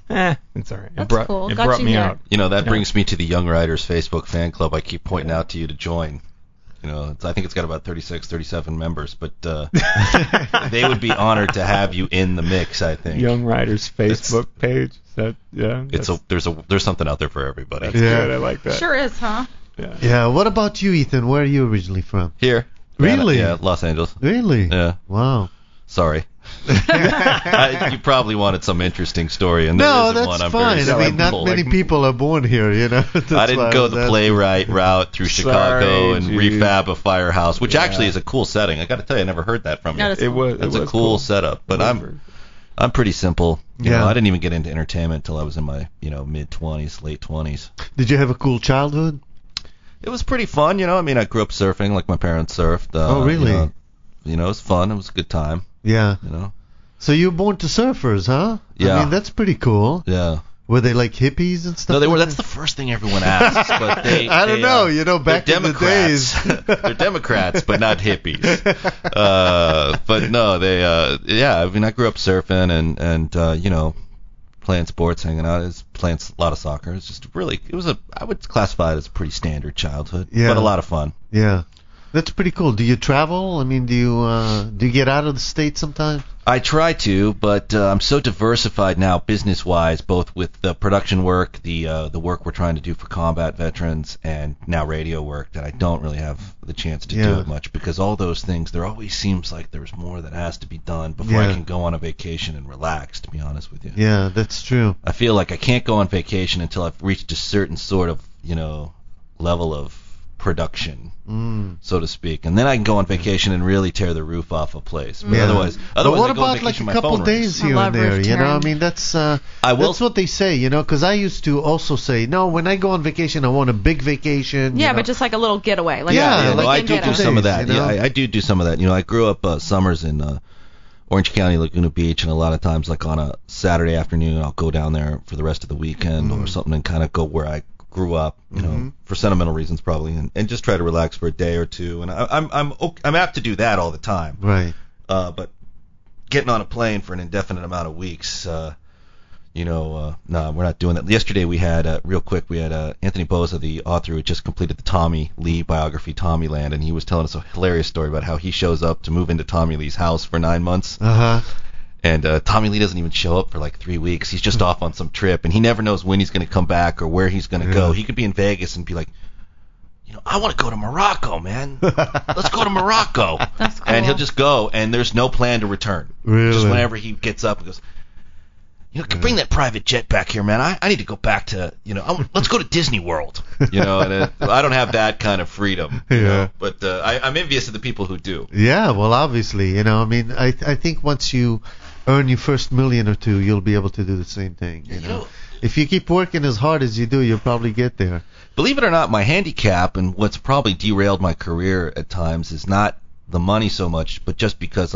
[SPEAKER 7] It's all right.
[SPEAKER 5] That's cool.
[SPEAKER 7] It
[SPEAKER 5] Got
[SPEAKER 7] brought
[SPEAKER 5] you
[SPEAKER 7] me
[SPEAKER 5] there.
[SPEAKER 7] out.
[SPEAKER 6] You know, that brings me to the Young Riders Facebook fan club I keep pointing out to you to join. You know, I think it's got about 36, 37 members, but they would be honored to have you in the mix, I think.
[SPEAKER 7] Young Riders Facebook page.
[SPEAKER 6] There's something out there for everybody.
[SPEAKER 7] That's good. I like that.
[SPEAKER 5] Sure is, huh?
[SPEAKER 4] Yeah. What about you, Ethan? Where are you originally from?
[SPEAKER 6] Here.
[SPEAKER 4] Really?
[SPEAKER 6] Yeah, Los Angeles.
[SPEAKER 4] Really?
[SPEAKER 6] Yeah.
[SPEAKER 4] Wow.
[SPEAKER 6] Sorry. You probably wanted some interesting story, and there
[SPEAKER 4] No,
[SPEAKER 6] isn't
[SPEAKER 4] that's
[SPEAKER 6] one. I'm
[SPEAKER 4] fine.
[SPEAKER 6] very
[SPEAKER 4] I mean, not
[SPEAKER 6] simple.
[SPEAKER 4] many people are born here, you know. That's
[SPEAKER 6] I didn't
[SPEAKER 4] why
[SPEAKER 6] go
[SPEAKER 4] was
[SPEAKER 6] the
[SPEAKER 4] asking.
[SPEAKER 6] playwright route through Chicago and
[SPEAKER 7] geez.
[SPEAKER 6] refab a firehouse, which actually is a cool setting. I got to tell you, I never heard that from you.
[SPEAKER 5] No, that's
[SPEAKER 7] It was.
[SPEAKER 6] That's
[SPEAKER 7] it
[SPEAKER 6] a
[SPEAKER 7] was
[SPEAKER 6] cool setup, but I'm pretty simple. You know, I didn't even get into entertainment until I was in my mid 20s, late 20s.
[SPEAKER 4] Did you have a cool childhood?
[SPEAKER 6] It was pretty fun, I mean, I grew up surfing like my parents surfed.
[SPEAKER 4] Oh, really?
[SPEAKER 6] You know, it was fun. It was a good time.
[SPEAKER 4] Yeah.
[SPEAKER 6] You know.
[SPEAKER 4] So you were born to surfers, huh?
[SPEAKER 6] Yeah.
[SPEAKER 4] I mean, that's pretty cool.
[SPEAKER 6] Yeah.
[SPEAKER 4] Were they like hippies and stuff?
[SPEAKER 6] No, they were.
[SPEAKER 4] like
[SPEAKER 6] That's
[SPEAKER 4] that?
[SPEAKER 6] the first thing everyone asks. But
[SPEAKER 4] I don't know. Back
[SPEAKER 6] they're
[SPEAKER 4] in the
[SPEAKER 6] Democrats.
[SPEAKER 4] days.
[SPEAKER 6] They're Democrats, but not hippies. But no, they. I mean, I grew up surfing and playing sports, hanging out, playing a lot of soccer. It's just really, I would classify it as a pretty standard childhood, but a lot of fun.
[SPEAKER 4] Yeah. That's pretty cool. Do you travel? I mean, do you get out of the state sometimes?
[SPEAKER 6] I try to, but I'm so diversified now, business-wise, both with the production work, the work we're trying to do for combat veterans, and now radio work, that I don't really have the chance to do it much, because all those things, there always seems like there's more that has to be done before I can go on a vacation and relax, to be honest with you.
[SPEAKER 4] Yeah, that's true.
[SPEAKER 6] I feel like I can't go on vacation until I've reached a certain sort of, level of production, so to speak, and then I can go on vacation and really tear the roof off a place. But otherwise,
[SPEAKER 4] but what
[SPEAKER 6] I go on
[SPEAKER 4] about like
[SPEAKER 6] vacation,
[SPEAKER 4] a
[SPEAKER 6] my
[SPEAKER 4] couple
[SPEAKER 6] phone
[SPEAKER 4] days
[SPEAKER 6] rings.
[SPEAKER 4] here and there?
[SPEAKER 5] roof
[SPEAKER 4] You know, I
[SPEAKER 5] tearing.
[SPEAKER 4] mean, that's what they say. Because I used to also say, no, when I go on vacation, I want a big vacation.
[SPEAKER 5] Yeah,
[SPEAKER 4] you know?
[SPEAKER 5] but just like a little getaway. Like
[SPEAKER 4] Yeah,
[SPEAKER 5] a
[SPEAKER 6] No, I
[SPEAKER 5] weekend
[SPEAKER 6] do
[SPEAKER 5] getaway.
[SPEAKER 6] some of that.
[SPEAKER 4] You know?
[SPEAKER 6] Yeah, I do some of that. I grew up summers in Orange County, Laguna Beach, and a lot of times, like on a Saturday afternoon, I'll go down there for the rest of the weekend or something and kind of go where I grew up, for sentimental reasons probably, and just try to relax for a day or two. And I'm apt to do that all the time.
[SPEAKER 4] Right.
[SPEAKER 6] But getting on a plane for an indefinite amount of weeks, no, we're not doing that. Yesterday we had, Anthony Boza, the author who just completed the Tommy Lee biography, Tommyland, and he was telling us a hilarious story about how he shows up to move into Tommy Lee's house for 9 months.
[SPEAKER 4] Uh-huh.
[SPEAKER 6] And Tommy Lee doesn't even show up for like 3 weeks. He's just off on some trip, and he never knows when he's going to come back or where he's going to go. He could be in Vegas and be like, I want to go to Morocco, man. Let's go to Morocco.
[SPEAKER 5] That's cool.
[SPEAKER 6] And he'll just go, and there's no plan to return.
[SPEAKER 4] Really?
[SPEAKER 6] Just whenever he gets up and goes, bring that private jet back here, man. I need to go back to, let's go to Disney World. And I don't have that kind of freedom. But I'm envious of the people who do.
[SPEAKER 4] Yeah, well, obviously, I mean, I think once you earn your first million or two, you'll be able to do the same thing. You know? If you keep working as hard as you do, you'll probably get there.
[SPEAKER 6] Believe it or not, my handicap and what's probably derailed my career at times is not the money so much, but just because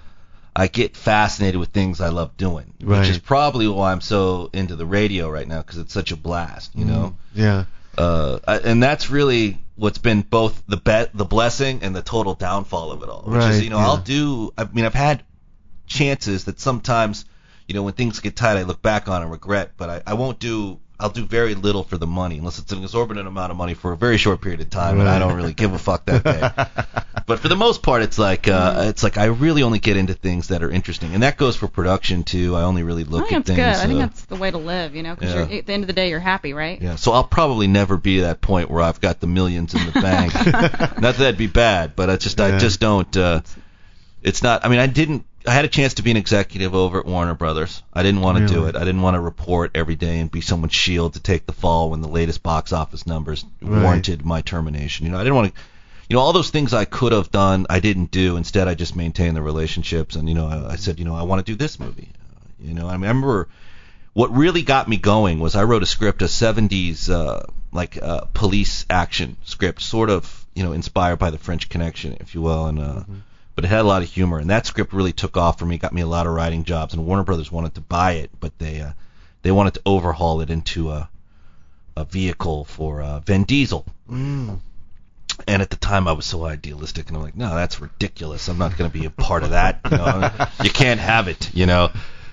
[SPEAKER 6] I get fascinated with things I love doing, which is probably why I'm so into the radio right now, because it's such a blast,
[SPEAKER 4] Yeah.
[SPEAKER 6] And that's really what's been both the blessing and the total downfall of it all. Which is, I've had chances that sometimes, when things get tight, I look back on and regret, but I'll do very little for the money, unless it's an exorbitant amount of money for a very short period of time, and I don't really give a fuck that day. But for the most part, it's like I really only get into things that are interesting, and that goes for production too. I only really look at things.
[SPEAKER 5] Good. I think that's the way to live, because at the end of the day, you're happy, right?
[SPEAKER 6] Yeah. So I'll probably never be at that point where I've got the millions in the bank. Not that that'd be bad, but I just don't. It's not. I mean, I had a chance to be an executive over at Warner Brothers. I didn't want to do it. I didn't want to report every day and be someone's shield to take the fall when the latest box office numbers warranted my termination. I didn't want to. All those things I could have done, I didn't do. Instead, I just maintained the relationships, and I said, I want to do this movie. I mean, I remember what really got me going was I wrote a script, a 70s police action script, sort of inspired by the French Connection, if you will, and but it had a lot of humor, and that script really took off for me, got me a lot of writing jobs, and Warner Brothers wanted to buy it, but they wanted to overhaul it into a vehicle for Vin Diesel. And at the time, I was so idealistic, and I'm like, no, that's ridiculous. I'm not going to be a part of that. You can't have it,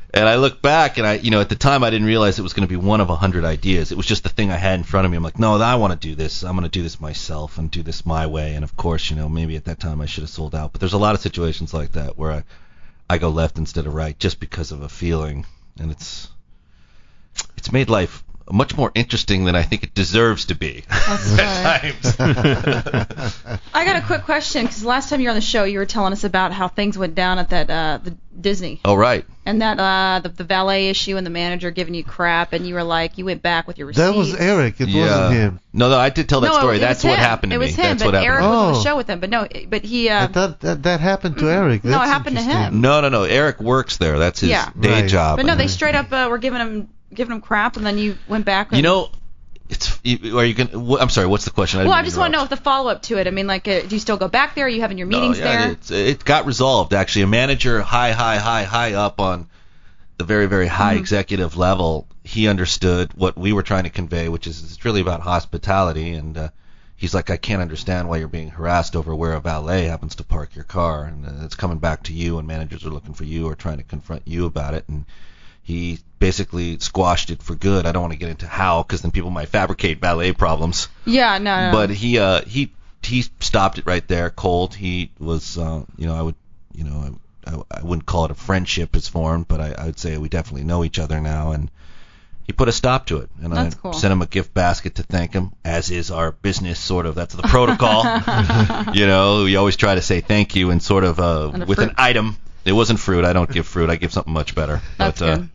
[SPEAKER 6] And I look back, and at the time I didn't realize it was going to be one of 100 ideas. It was just the thing I had in front of me. I'm like, no, I want to do this. I'm going to do this myself and do this my way. And of course, maybe at that time I should have sold out. But there's a lot of situations like that where I go left instead of right just because of a feeling, and it's made life much more interesting than I think it deserves to be at times.
[SPEAKER 9] I got a quick question, because last time you were on the show, you were telling us about how things went down at that the Disney.
[SPEAKER 6] Oh, right.
[SPEAKER 9] And that the valet issue and the manager giving you crap, and you were like, you went back with your receipts.
[SPEAKER 4] That was Eric. It wasn't him.
[SPEAKER 6] No, I did tell that story. That's what happened to me.
[SPEAKER 9] It was him,
[SPEAKER 6] That's
[SPEAKER 9] but
[SPEAKER 6] what happened.
[SPEAKER 9] Eric was on the show with him. But he.
[SPEAKER 4] I thought that happened to Eric.
[SPEAKER 9] No, it happened to him.
[SPEAKER 6] No. Eric works there. That's his day job.
[SPEAKER 9] But no, they straight up were giving him crap, and then you went back. And,
[SPEAKER 6] are you going? I'm sorry. What's the question?
[SPEAKER 9] I just want to know if the follow-up to it. I mean, do you still go back there? Are you having your meetings there?
[SPEAKER 6] It got resolved, actually. A manager high up on the very, very high executive level, he understood what we were trying to convey, which is it's really about hospitality. And he's like, I can't understand why you're being harassed over where a valet happens to park your car, and it's coming back to you, and managers are looking for you or trying to confront you about it. And he basically squashed it for good. I don't want to get into how, because then people might fabricate valet problems.
[SPEAKER 9] Yeah, no.
[SPEAKER 6] But he stopped it right there, cold. He was, I wouldn't call it a friendship as formed, but I would say we definitely know each other now, and he put a stop to it. And
[SPEAKER 9] That's
[SPEAKER 6] I
[SPEAKER 9] cool.
[SPEAKER 6] sent him a gift basket to thank him, as is our business sort of. That's the protocol. We always try to say thank you and sort of with an item. It wasn't fruit. I don't give fruit. I give something much better.
[SPEAKER 9] That's good.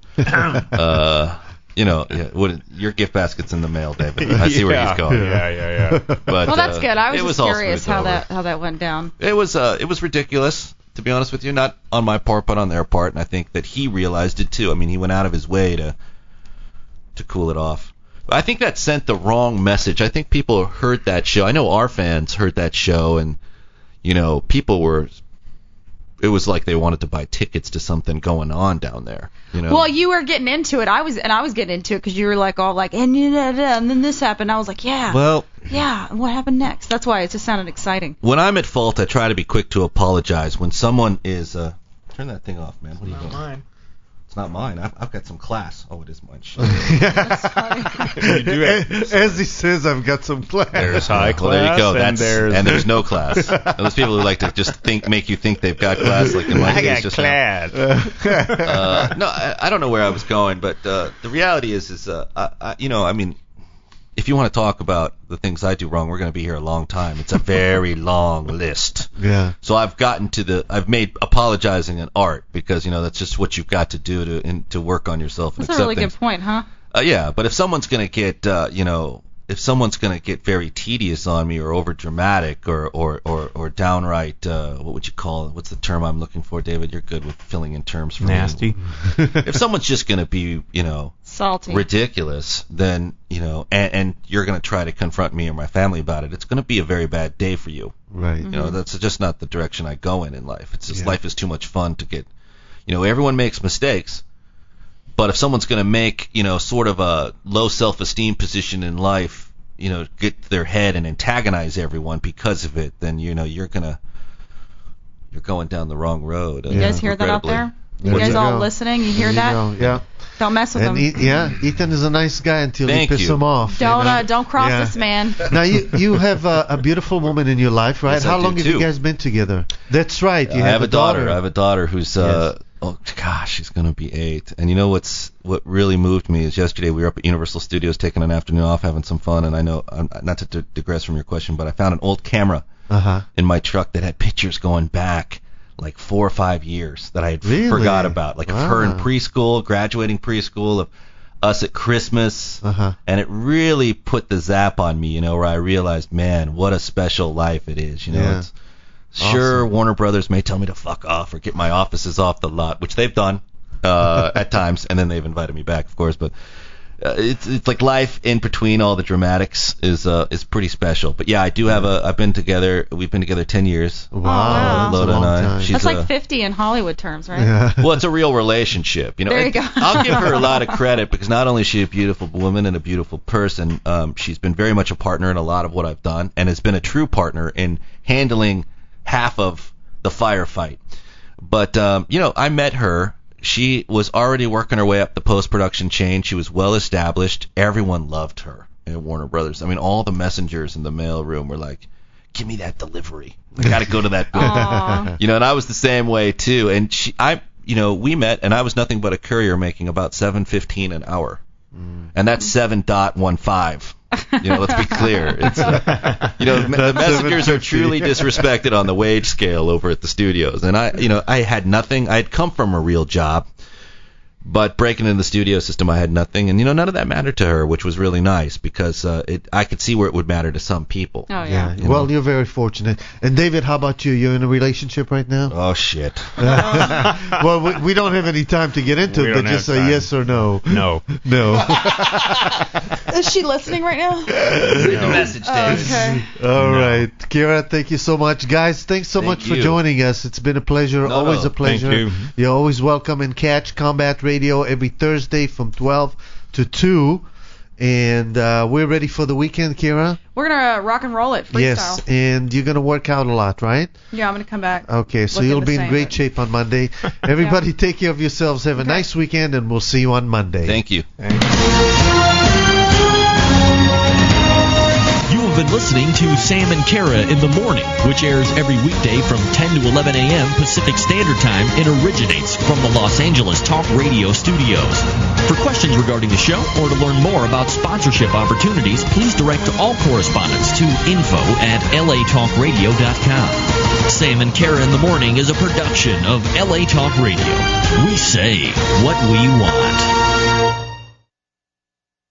[SPEAKER 6] Your gift basket's in the mail, David. I see where he's going.
[SPEAKER 7] Yeah.
[SPEAKER 6] But,
[SPEAKER 9] well, that's good. I was just
[SPEAKER 6] all
[SPEAKER 9] curious
[SPEAKER 6] smoothed
[SPEAKER 9] how that went down.
[SPEAKER 6] It was ridiculous, to be honest with you. Not on my part, but on their part, and I think that he realized it too. I mean, he went out of his way to cool it off. But I think that sent the wrong message. I think people heard that show. I know our fans heard that show, and people were. It was like they wanted to buy tickets to something going on down there.
[SPEAKER 9] Well, you were getting into it. I was getting into it because you were like all like, and then this happened. I was like, yeah.
[SPEAKER 6] Well.
[SPEAKER 9] Yeah. And what happened next? That's why it just sounded exciting.
[SPEAKER 6] When I'm at fault, I try to be quick to apologize. When someone is, turn that thing off, man. What are you doing?
[SPEAKER 7] Mine.
[SPEAKER 6] It's not mine. I've got some class. Oh, it is mine.
[SPEAKER 9] That's funny.
[SPEAKER 7] You do have,
[SPEAKER 4] as he says, I've got some class.
[SPEAKER 7] There's high class.
[SPEAKER 6] Well, there you go.
[SPEAKER 7] And
[SPEAKER 6] there's no class. Those people who like to just make you think they've got class, like in my case,
[SPEAKER 7] got
[SPEAKER 6] just
[SPEAKER 7] class.
[SPEAKER 6] No, I don't know where I was going, but the reality is if you want to talk about the things I do wrong, we're going to be here a long time. It's a very long list.
[SPEAKER 4] Yeah.
[SPEAKER 6] So I've made apologizing an art, because that's just what you've got to do to work on yourself and
[SPEAKER 9] That's a really
[SPEAKER 6] things.
[SPEAKER 9] good point, huh?
[SPEAKER 6] Yeah, but if someone's going to get very tedious on me or over dramatic or downright what would you call it? What's the term I'm looking for, David? You're good with filling in terms for
[SPEAKER 7] Nasty.
[SPEAKER 6] me. If someone's just going to be,
[SPEAKER 9] salty,
[SPEAKER 6] ridiculous, then and you're going to try to confront me or my family about it, it's going to be a very bad day for you.
[SPEAKER 4] Right.
[SPEAKER 6] That's just not the direction I go in life. It's just life is too much fun to get. Everyone makes mistakes. But if someone's going to make, sort of a low self-esteem position in life, get their head and antagonize everyone because of it, then you're going down the wrong road.
[SPEAKER 9] You guys hear that out there? You guys all listening? You hear that?
[SPEAKER 4] Yeah.
[SPEAKER 9] Don't mess with him.
[SPEAKER 4] Ethan is a nice guy until
[SPEAKER 6] Thank
[SPEAKER 4] you piss
[SPEAKER 6] you.
[SPEAKER 4] him off.
[SPEAKER 9] Don't cross this man.
[SPEAKER 4] Now you have a beautiful woman in your life, right?
[SPEAKER 6] Yes,
[SPEAKER 4] How
[SPEAKER 6] I
[SPEAKER 4] long
[SPEAKER 6] do,
[SPEAKER 4] have you
[SPEAKER 6] too.
[SPEAKER 4] guys been together? That's right. You
[SPEAKER 6] I have a daughter. I have a daughter who's
[SPEAKER 4] Yes.
[SPEAKER 6] oh gosh, she's going to be 8. And what really moved me is yesterday we were up at Universal Studios taking an afternoon off, having some fun. And I know, not to digress from your question, but I found an old camera in my truck that had pictures going back like 4 or 5 years that I had forgot about, like of her in preschool, graduating preschool, of us at Christmas, and it really put the zap on me, where I realized, man, what a special life it is, It's, sure, Warner Brothers may tell me to fuck off or get my offices off the lot, which they've done at times, and then they've invited me back, of course, but it's like life in between all the dramatics is pretty special. But yeah, we've been together 10 years.
[SPEAKER 4] Wow.
[SPEAKER 6] Loda and I.
[SPEAKER 9] That's like 50 in Hollywood terms, right?
[SPEAKER 4] Yeah.
[SPEAKER 6] Well, it's a real relationship.
[SPEAKER 9] There you go.
[SPEAKER 6] I'll give her a lot of credit, because not only is she a beautiful woman and a beautiful person, she's been very much a partner in a lot of what I've done, and has been a true partner in handling half of the firefight. But I met her she was already working her way up the post-production chain. She was well established. Everyone loved her at Warner Brothers. I mean, all the messengers in the mail room were like, "Give me that delivery. I got to go to that building." You know, and I was the same way too. And we met, and I was nothing but a courier making about $7.15 an hour, and that's 7.15. You know, let's be clear. It's the messengers are truly disrespected on the wage scale over at the studios. And I had nothing. I had come from a real job, but breaking into the studio system, I had nothing. And none of that mattered to her, which was really nice because I could see where it would matter to some people.
[SPEAKER 9] Oh yeah.
[SPEAKER 4] Well, you're very fortunate. And David, how about you? You're in a relationship right now?
[SPEAKER 6] Oh shit.
[SPEAKER 4] Well, we don't have any time to get into it, but just say yes or no.
[SPEAKER 7] No.
[SPEAKER 9] Is she listening right now?
[SPEAKER 6] Read the message, Dave.
[SPEAKER 9] Okay.
[SPEAKER 4] All right. Kira, thank you so much. Guys, thanks so much for joining us. It's been a pleasure. Always a pleasure.
[SPEAKER 7] Thank you.
[SPEAKER 4] You're always welcome. And catch Combat Radio every Thursday from 12 to 2. And we're ready for the weekend, Kira?
[SPEAKER 9] We're going to rock and roll it freestyle.
[SPEAKER 4] Yes, and you're going to work out a lot, right?
[SPEAKER 9] Yeah, I'm going to come back.
[SPEAKER 4] Okay, so you'll be in great shape on Monday. Everybody take care of yourselves. Have a nice weekend, and we'll see you on Monday.
[SPEAKER 6] Thank you.
[SPEAKER 10] You have been listening to Sam and Kara in the Morning, which airs every weekday from 10 to 11 a.m. Pacific Standard Time and originates from the Los Angeles Talk Radio studios. For questions regarding the show or to learn more about sponsorship opportunities, please direct all correspondence to info@latalkradio.com. Sam and Kara in the Morning is a production of LA Talk Radio. We say what we want.